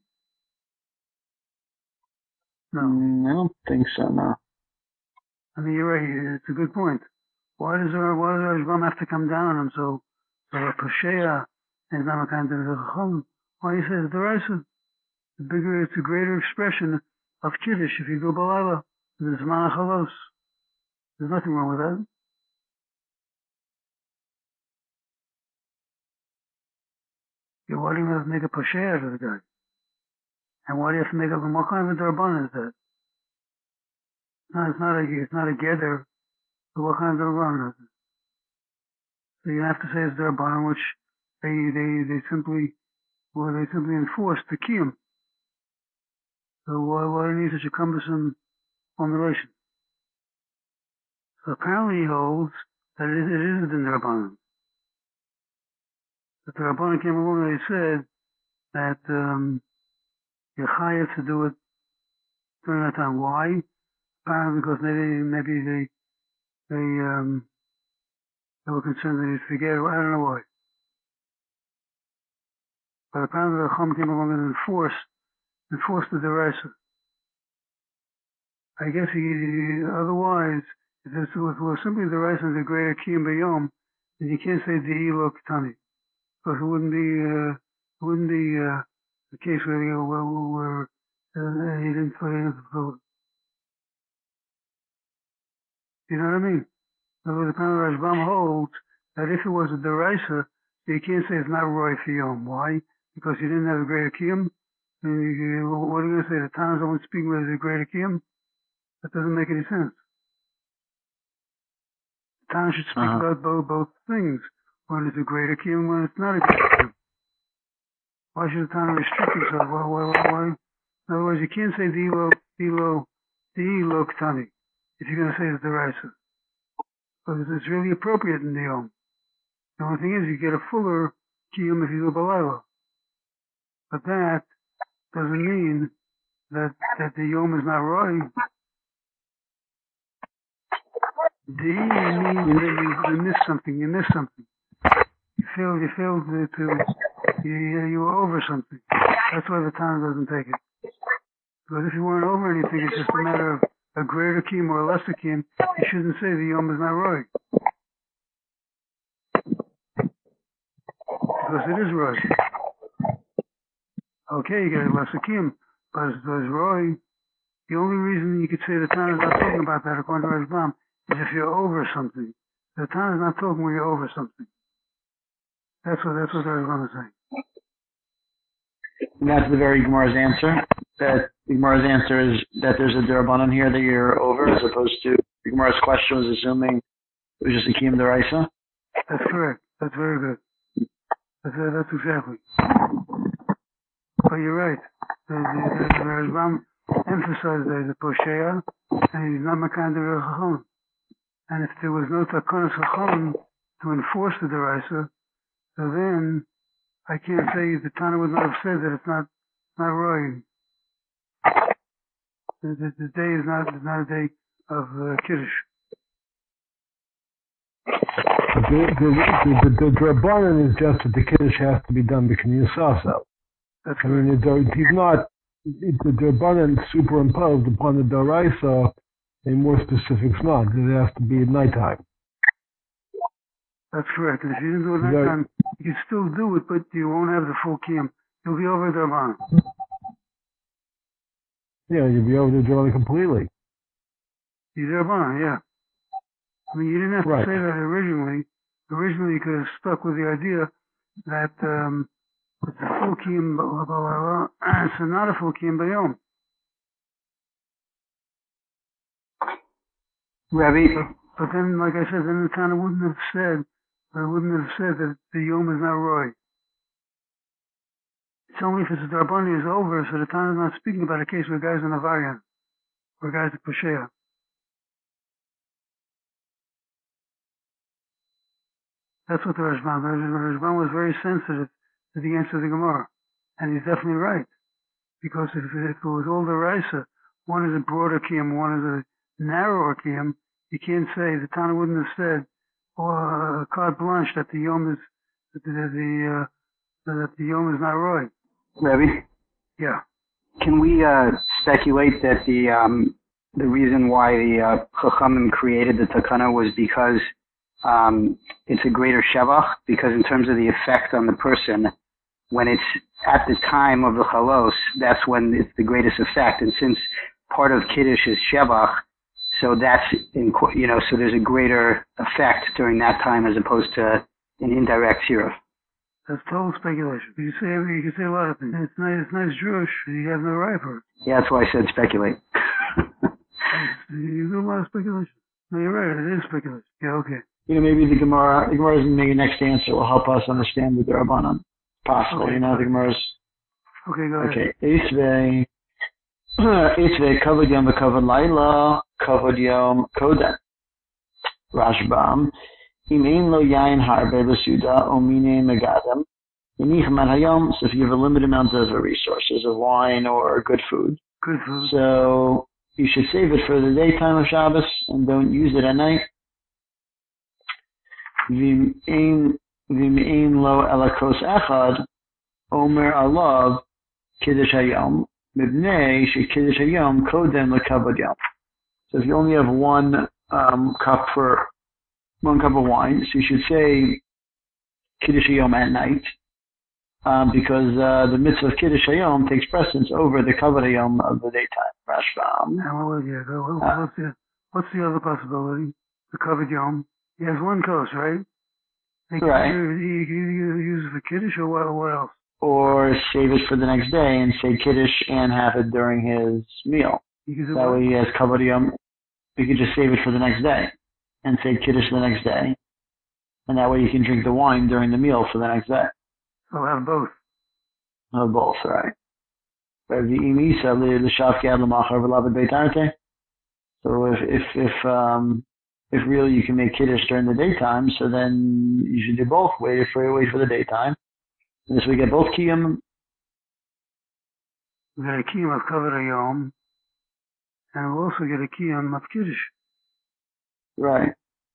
No. Mm, I don't think so, no. I mean, you're right. It's a good point. Why does our, why does Rashbam have to come down on him? So, so a Poshea is not a kind of Chacham. Why he says the Raisa? The bigger, it's a greater expression of Kiddush if you go Balala. There's Manachalos. There's nothing wrong with that. Yeah, why do you have to make a Poshea out of the guy? And why do you have to make up, and what kind of a Darban is that? No, it's not a, it's not a Gather, but what kind of Darban is it? So you have to say it's Darban, which they, they, they simply, well, they simply enforce the Kiyum. So why, why do you need such a cumbersome formulation? So apparently he holds that it, it is the Darban. That the Rabbanan came along and he said that, um, you're chayav to do it during that time. Why? Apparently because maybe maybe they they um they were concerned that he'd forget. I don't know why. But apparently the Chum came along and enforced enforced the deraisa. I guess he, he otherwise if it was simply the deraisa and the greater kiyum b'yom, then you can't say the elo ketani because it wouldn't be uh, it wouldn't be uh, the case where, where, where uh, he didn't fulfill it. You know what I mean? In other words, the kind of Rashbam holds that if it was a deraisa, you can't say it's not roy for yom. Why? Because you didn't have a greater kiyum. And you, what are you going to say? The Tana's only speaking with a greater kiyum? That doesn't make any sense. The Tana should speak uh-huh. about both, both things. When it's a greater kiyum, when it's not a greater kiyum. Why should the Tana restrict himself? Why, why, why, why? In other words, you can't say Dilo, Dilo, Dilo Ktani if you're going to say it's deraisa. Because it's really appropriate in the Yom. The only thing is you get a fuller Kiyum if you do Balayla. But that doesn't mean that, that the Yom is not right. D means that you, you miss something, you miss something. You failed, you failed to, to you, you were over something. That's why the Tana doesn't take it. Because if you weren't over anything, it's just a matter of a greater kiyum or a lesser kiyum. You shouldn't say the Yom is not right. Because it is right. Okay, you get a lesser kiyum, but as it's right, the only reason you could say the Tana is not talking about that according to Rashbam is if you're over something. The Tana is not talking when you're over something. That's what that's what Rashbam is saying. And that's the very Gemara's answer. That the Gemara's answer is that there's a derabanan here that you're over, as opposed to the Gemara's question was assuming it was just a kiyum deraisa. That's correct. That's very good. That's uh, that's exactly. But you're right. The, the, the Rashbam emphasized that the poshea, and he's not makan de chacham. And if there was no takonas chacham to enforce the deraisa, so then I can't say the Tana would not have said that it's not not right. The, the, the day is not is not a day of uh, Kiddush. The, the, the, the, the Drabanan is just that the Kiddush has to be done because Yisasa. That's I mean, it, he's not, it, the Drabanan superimposed upon the Doraisa a more specific snod. It has to be at nighttime. That's correct. And if you didn't do it at nighttime, you can still do it, but you won't have the full Kiyum. You'll be over Drabanan. Yeah, you'll be over the Drabanan completely. You're Drabanan, yeah. I mean, you didn't have to right. say that originally. Originally, you could have stuck with the idea that um, it's a full kiyum, it's not a full kiyum bayom. Rabbi? But, but then, like I said, then the Tana wouldn't have said, it wouldn't have said that the yom is not roy. It's only if it's Darbani is over, so the Tana is not speaking about a case where a guy's an Avarian, or a guy's a Pashea. That's what the Rashban, the Rashban was very sensitive to the answer of the Gemara. And he's definitely right. Because if, if it was all the Raisa, one is a broader Kiyam, one is a narrower Kiyam, you can't say, the Tana wouldn't have said, or uh, carte blanche, that the Yom is, that the, the, uh, that the Yom is not Roy. Rebbe? Yeah. Can we uh, speculate that the um, the reason why the uh, Chachamim created the Takana was because Um, it's a greater shevach, because in terms of the effect on the person, when it's at the time of the chalos, that's when it's the greatest effect. And since part of Kiddush is shevach, so that's, in, you know, so there's a greater effect during that time as opposed to an indirect siruf. That's total speculation. You say you can say a lot of things. It's nice, it's nice Jewish. You have no right for it. Yeah, that's why I said speculate. You do a lot of speculation. No, you're right. It is speculation. Yeah, okay. You know, maybe the Gemara, the Gemara's maybe next answer will help us understand the Rabbanan. Possible, okay. You know, the Gemara's. Okay, go ahead. Okay, Eisvei, Eisvei, Kavod Yom, Kavod Laila, Kavod Yom, Koden. Rashbam, Im Ein Lo Yain Harbe L'Suda, Omine Megadam, Yenich Man Hayom, so if you have a limited amount of resources, of wine or good food. Good food. So you should save it for the daytime of Shabbos and don't use it at night. Vim ein lo elakos echad, omer alav kiddush hayom, mibnei she kiddush hayom kodem lekavod yom. So if you only have one um, cup for one cup of wine, so you should say kiddush hayom at night, um, because uh, the mitzvah of kiddush hayom takes precedence over the kavod hayom of the daytime. Rashbam. And what was yeah, what's the what's the other possibility? The kavod yom. He has one coast, right? He can right. Either, he can either use it for Kiddush or what, what else? Or save it for the next day and say Kiddush and have it during his meal. That what? way he has Kavod Yom. You could just save it for the next day and say Kiddush the next day. And that way you can drink the wine during the meal for the next day. So have both. Oh, both, right. So if, if, if, um, If really you can make Kiddush during the daytime, so then you should do both. Wait for wait for the daytime. And this we get both Kiyum. We got a Kiyum of Kavod Hayom, and we'll also get a Kiyum of Kiddush. Right.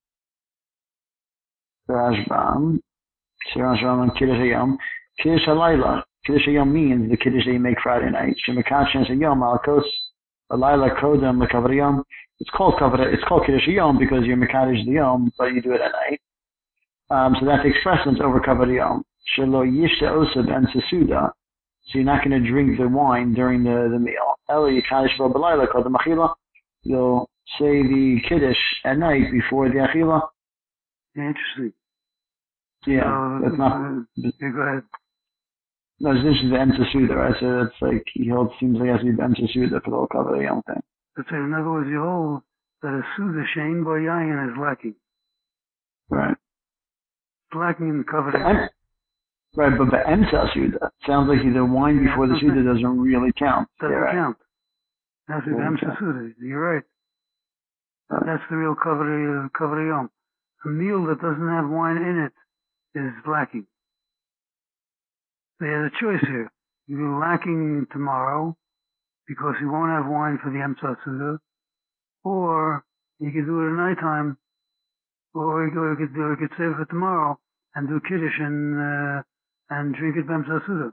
Rashbam. Rashbam and Kiddush Hayom. Kiddush Halayla. Kiddush Hayom means the Kiddush that you make Friday night. Shemekashin Hayom Alakos. Halayla Kodem LeKavod Hayom. It's called Kavod. It's called Kiddush Yom because you're Mekadosh the Yom, but you do it at night. Um, so that takes precedence over Kavod Yom. Shelo Yishta Oseb and Sesuda. So you're not going to drink the wine during the, the meal. Elo Yikadosh Bo B'Layla called the Machila. You'll say the Kiddush at night before the Achila. Yeah, interesting. Yeah, uh, that's not. Uh, yeah, go ahead. No, it's interesting the M Sesuda, right? So that's like he holds seems like it has to be the M Sesuda for the whole Kavod Yom thing. So in other words, you hold that a Suda Shein Bo Yayin is lacking. Right. It's lacking in the Kavod. Right, but the Emsa Suda sounds like the wine yeah, before the Suda doesn't really count. Doesn't yeah, right. count. That's the Emsa Suda. You're right. right. That's the real Kavod uh, Yom. A meal that doesn't have wine in it is lacking. So he has a choice here. You're lacking tomorrow because he won't have wine for the Emsa Suda, or he could do it at nighttime, or he could, he could, do, he could save it for tomorrow and do Kiddush and, uh, and drink it Emsa Suda.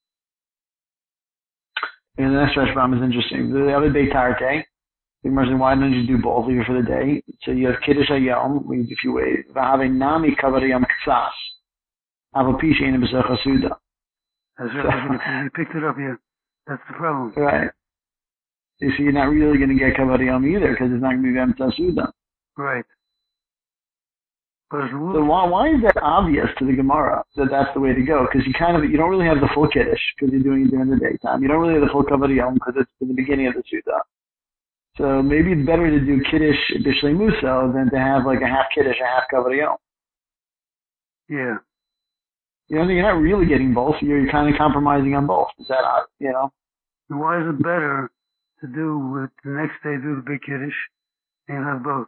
And the next Rashbam is interesting. The other day, Tarte, the Gemara, why don't you do both, leave it for the day? So you have Kiddush Hayom, if you wait. V'have nami kavod Yom Ktsas. Avo pi she'ein b'sech Suda. That's right. You picked it up here. That's the problem. Right. You see, you're not really going to get Kavod Yom either because it's not going to be Emsa Suda. Right. But so why, why is that obvious to the Gemara that that's the way to go? Because you kind of, you don't really have the full Kiddush because you're doing it during the daytime. You don't really have the full Kavod Yom because it's in the beginning of the Suda. So maybe it's better to do Kiddush Bishlei Musa than to have like a half Kiddush, a half Kavod Yom. Yeah. You know, you're not really getting both. You're, you're kind of compromising on both. Is that, you know? And why is it better to do with the next day do the big Kiddush and have both?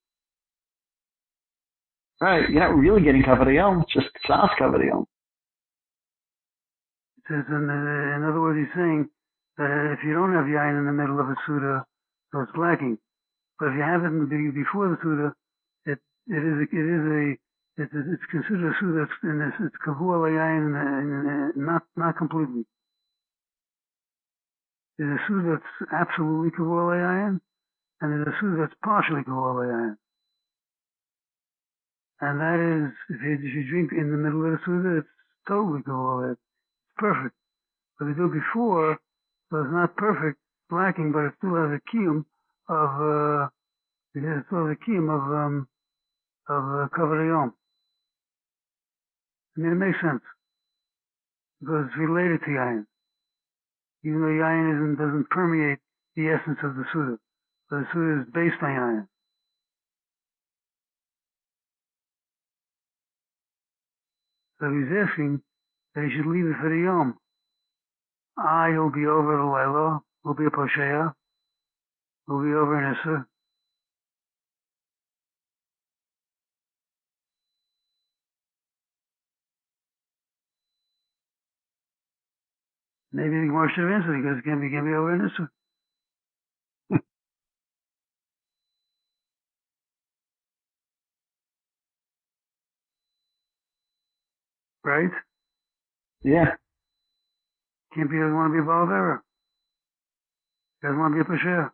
Right. You're not really getting Kavod Yom. It's just Ksas Kavod Yom. It says, in, uh, in other words, he's saying that if you don't have Yain in the middle of a Suda, so it's lacking. But if you have it in the, before the Suda, it, it is a, it is a, It's, it's considered a suda, and it's, it's kavua layayin, and not not completely. There's a suda that's absolutely kavua layayin, and there's a suda that's partially kavua layayin. And that is, if you, if you drink in the middle of the suda, it's totally kavua layayin. It's perfect. But if you do it before, so it's not perfect, it's lacking, but it still has a kiyum of, uh, it still has a kiyum of, um, of uh, kavod yom. I mean, it makes sense because it's related to yayin, even though yayin isn't, doesn't permeate the essence of the suda. But the suda is based on yayin. So he's asking that he should leave it for the yom. Ah, he'll be over the Laila, he'll be a posheya, he'll be over an Issa. Maybe the Gemara should have answered because it can be, can be over an Issa. Right? Yeah. Can't be, doesn't want to be a Balavera. Doesn't want to be a Pasher.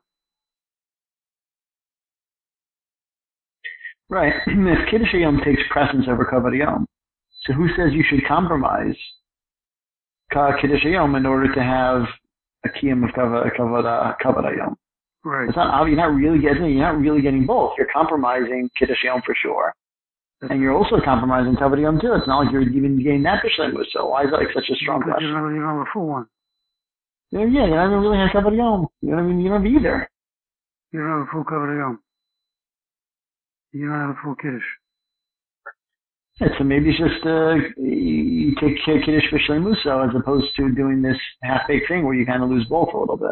Right. If Kiddush Yom takes precedence over Kavod Yom, so who says you should compromise Kiddush Yom in order to have a kiyum of Kavod Yom? Right. It's not, you're not really getting, you're not really getting both. You're compromising Kiddush Yom for sure. And you're also compromising Kavod Yom too. It's not like you're even getting that Bishlei Musa. So why is that like such a strong because question? you don't, you don't have a full one. Yeah, yeah, you don't even really have Kavod Yom. You know what I mean? You don't have either. You don't have a full Kavod Yom. You don't have a full Kiddush. Yeah, so maybe it's just uh, you take Kiddush Bishlei Musa as opposed to doing this half-baked thing where you kind of lose both a little bit.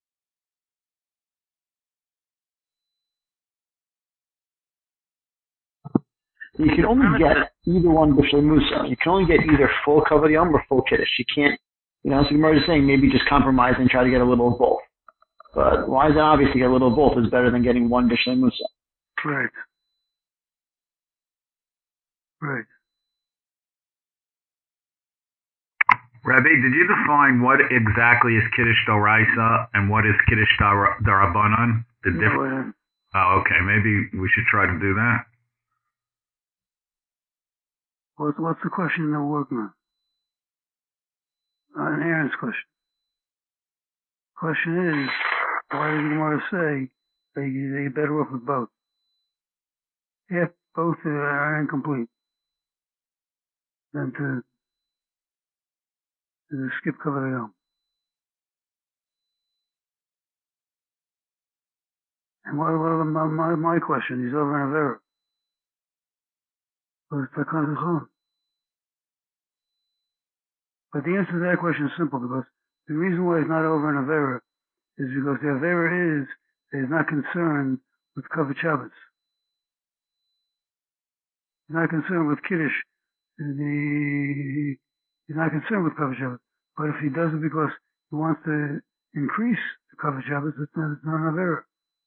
You can only get either one Bishlei Musa. You can only get either full Kavod Yom or full Kiddush. You can't, you know, so Gemara is saying maybe just compromise and try to get a little of both. But why is it obvious to get a little of both is better than getting one Bishlei Musa? Right. Right. Rebbe, did you define what exactly is Kiddush Doraisa and what is Kiddush Darabanan? The No, difference. uh, Oh, okay. Maybe we should try to do that. what's, what's the question they're working on? Uh, an Aaron's question. Question is, why did Gemara say that you, that you're better off with both? If both are incomplete, than to, to skip Kavod Yom. And what, what my, my, my question? He's over in Avera. But it's Takan Zechon. But the answer to that question is simple because the reason why he's not over in Avera is because the Avera is that he's not concerned with Kavod Shabbos. He's not concerned with Kiddush. The, he's not concerned with Kavod Shabbos. But if he does it because he wants to increase the Kavod Shabbos, it's not, it's not an Avera.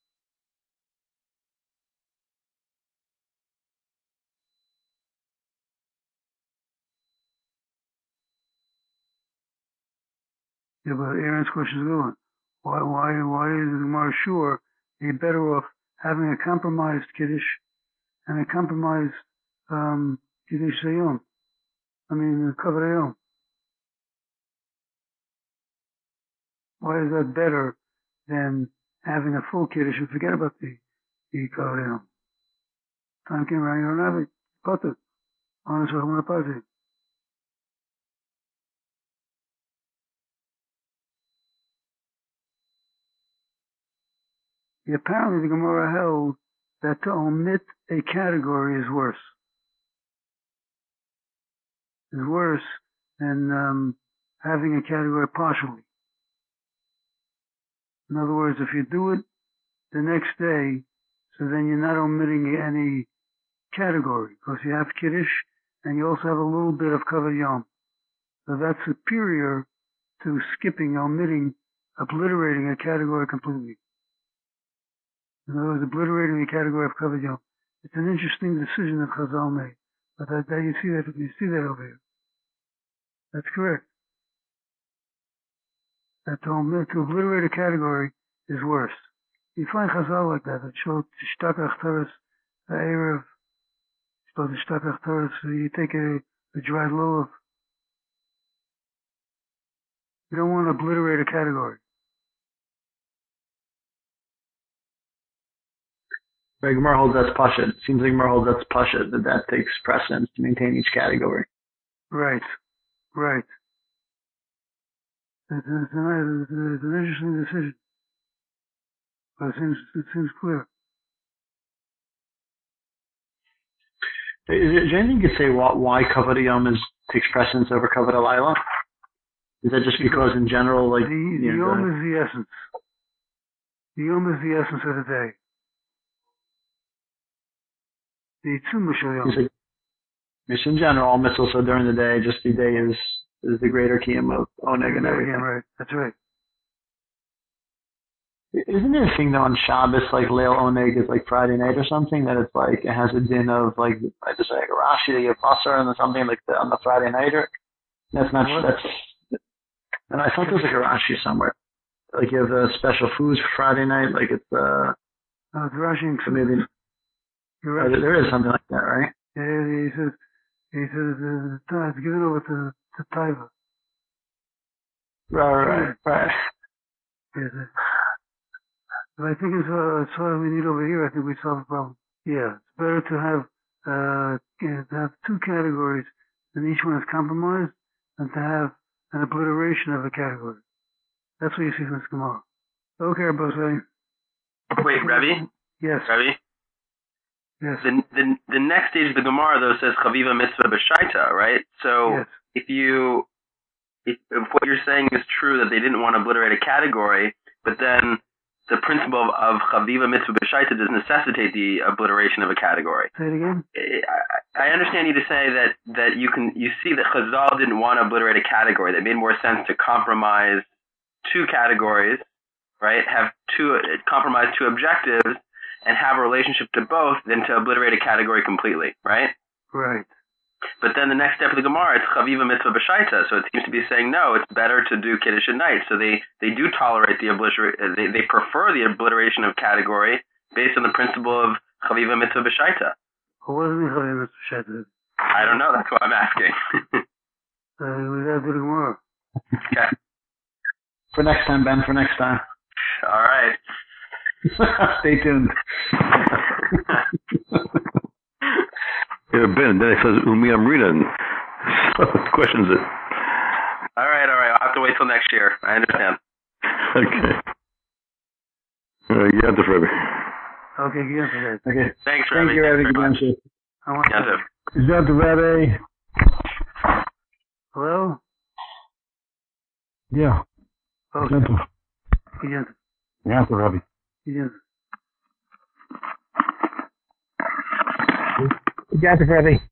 Yeah, but Aaron's question is a good one. Why, why, why is the Gemara sure you're better off having a compromised Kiddush and a compromised um, Kiddush Sayom? I mean, Kavod Hayom. Why is that better than having a full Kiddush and forget about the, the Kavod Hayom? Time came around, you don't have it. Put it. Honest, I want to put it. Apparently, the Gemara held that to omit a category is worse. Is worse than um, having a category partially. In other words, if you do it the next day, so then you're not omitting any category, because you have Kiddush and you also have a little bit of Kavod Yom. So that's superior to skipping, omitting, obliterating a category completely. In other words, obliterating the category of Kavod Yom. It's an interesting decision that Chazal made. But that, that you see that you see that over here. That's correct. That to, omit, to obliterate a category is worse. You find Chazal like that. It shows Shtakach Teres Erev. So the Shtakach Teres, you take a, a dried lulav. You don't want to obliterate a category. Right, Gemara holds that's Pasha. It seems like Gemara holds that's Pasha, that that takes precedence to maintain each category. Right, right. It's, it's, an, it's an interesting decision. But it seems, it seems clear. Is, is there anything you could say why, why Kavod Yom is takes precedence over Kavod Halayla? Is that just because in general, like... The, the you know, Yom the, is the essence. The Yom is the essence of the day. The Tzuma Shel Yom. like, just in general, mitzvahs so during the day, just the day is is the greater kiyum of oneg and everything. Yeah, right. That's right. Isn't there a thing though on Shabbos, like Leil Oneg is like Friday night or something, that it's like, it has a din of like, I just like a Rashi that you have Basar and something like the, on the Friday nighter? That's not, what? That's, and I thought there was like a Rashi somewhere. Like you have uh, special foods for Friday night, like it's, uh, oh, it's Rashi. So maybe, You're right. uh, there is something like that, right? Yeah, he says, he says, uh, it's given over to, to Taiva. Right, right, right. Yes, uh, but I think it's, uh, it's what we need over here. I think we solve the problem. Yeah, it's better to have, uh, to have two categories and each one is compromised than to have an obliteration of a category. That's what you see from this Gemara. Okay, Bosai. Wait, Rebbe? Yes. Rebbe? Yes. The, the the next stage of the Gemara though says Chaviva Mitzvah B'Shaita, right? So yes. if you if, if what you're saying is true that they didn't want to obliterate a category, but then the principle of, of Chaviva Mitzvah B'Shaita does necessitate the obliteration of a category. Say it again. I, I understand you to say that, that you can you see that Chazal didn't want to obliterate a category. That made more sense to compromise two categories, right? Have two compromise two objectives and have a relationship to both than to obliterate a category completely, right? Right. But then the next step of the Gemara, it's Chaviva Mitzvah B'Shaita, so it seems to be saying, no, it's better to do Kiddush at night. So they, they do tolerate the obliteration, they, they prefer the obliteration of category based on the principle of Chaviva Mitzvah B'Shaita. Well, what does it mean Chaviva Mitzvah B'Shaita? I don't know, that's what I'm asking. uh, we gotta do the Gemara. Okay. For next time, Ben, for next time. All right. Stay tuned. Yeah, Ben, then it says Umi Amrina. So the question's it. All right, all right. I'll have to wait till next year. I understand. Okay. Uh, yeah, the Rebbe. Okay, yeah, for that. Okay. Thanks, Rebbe. Thank you, Rebbe. Thanks very much. I want Yeah, to... Is that the Rebbe? Hello? Yeah. Okay. Gentle. Yes. Yeah, the Rebbe. Yes. You got the Rebbe.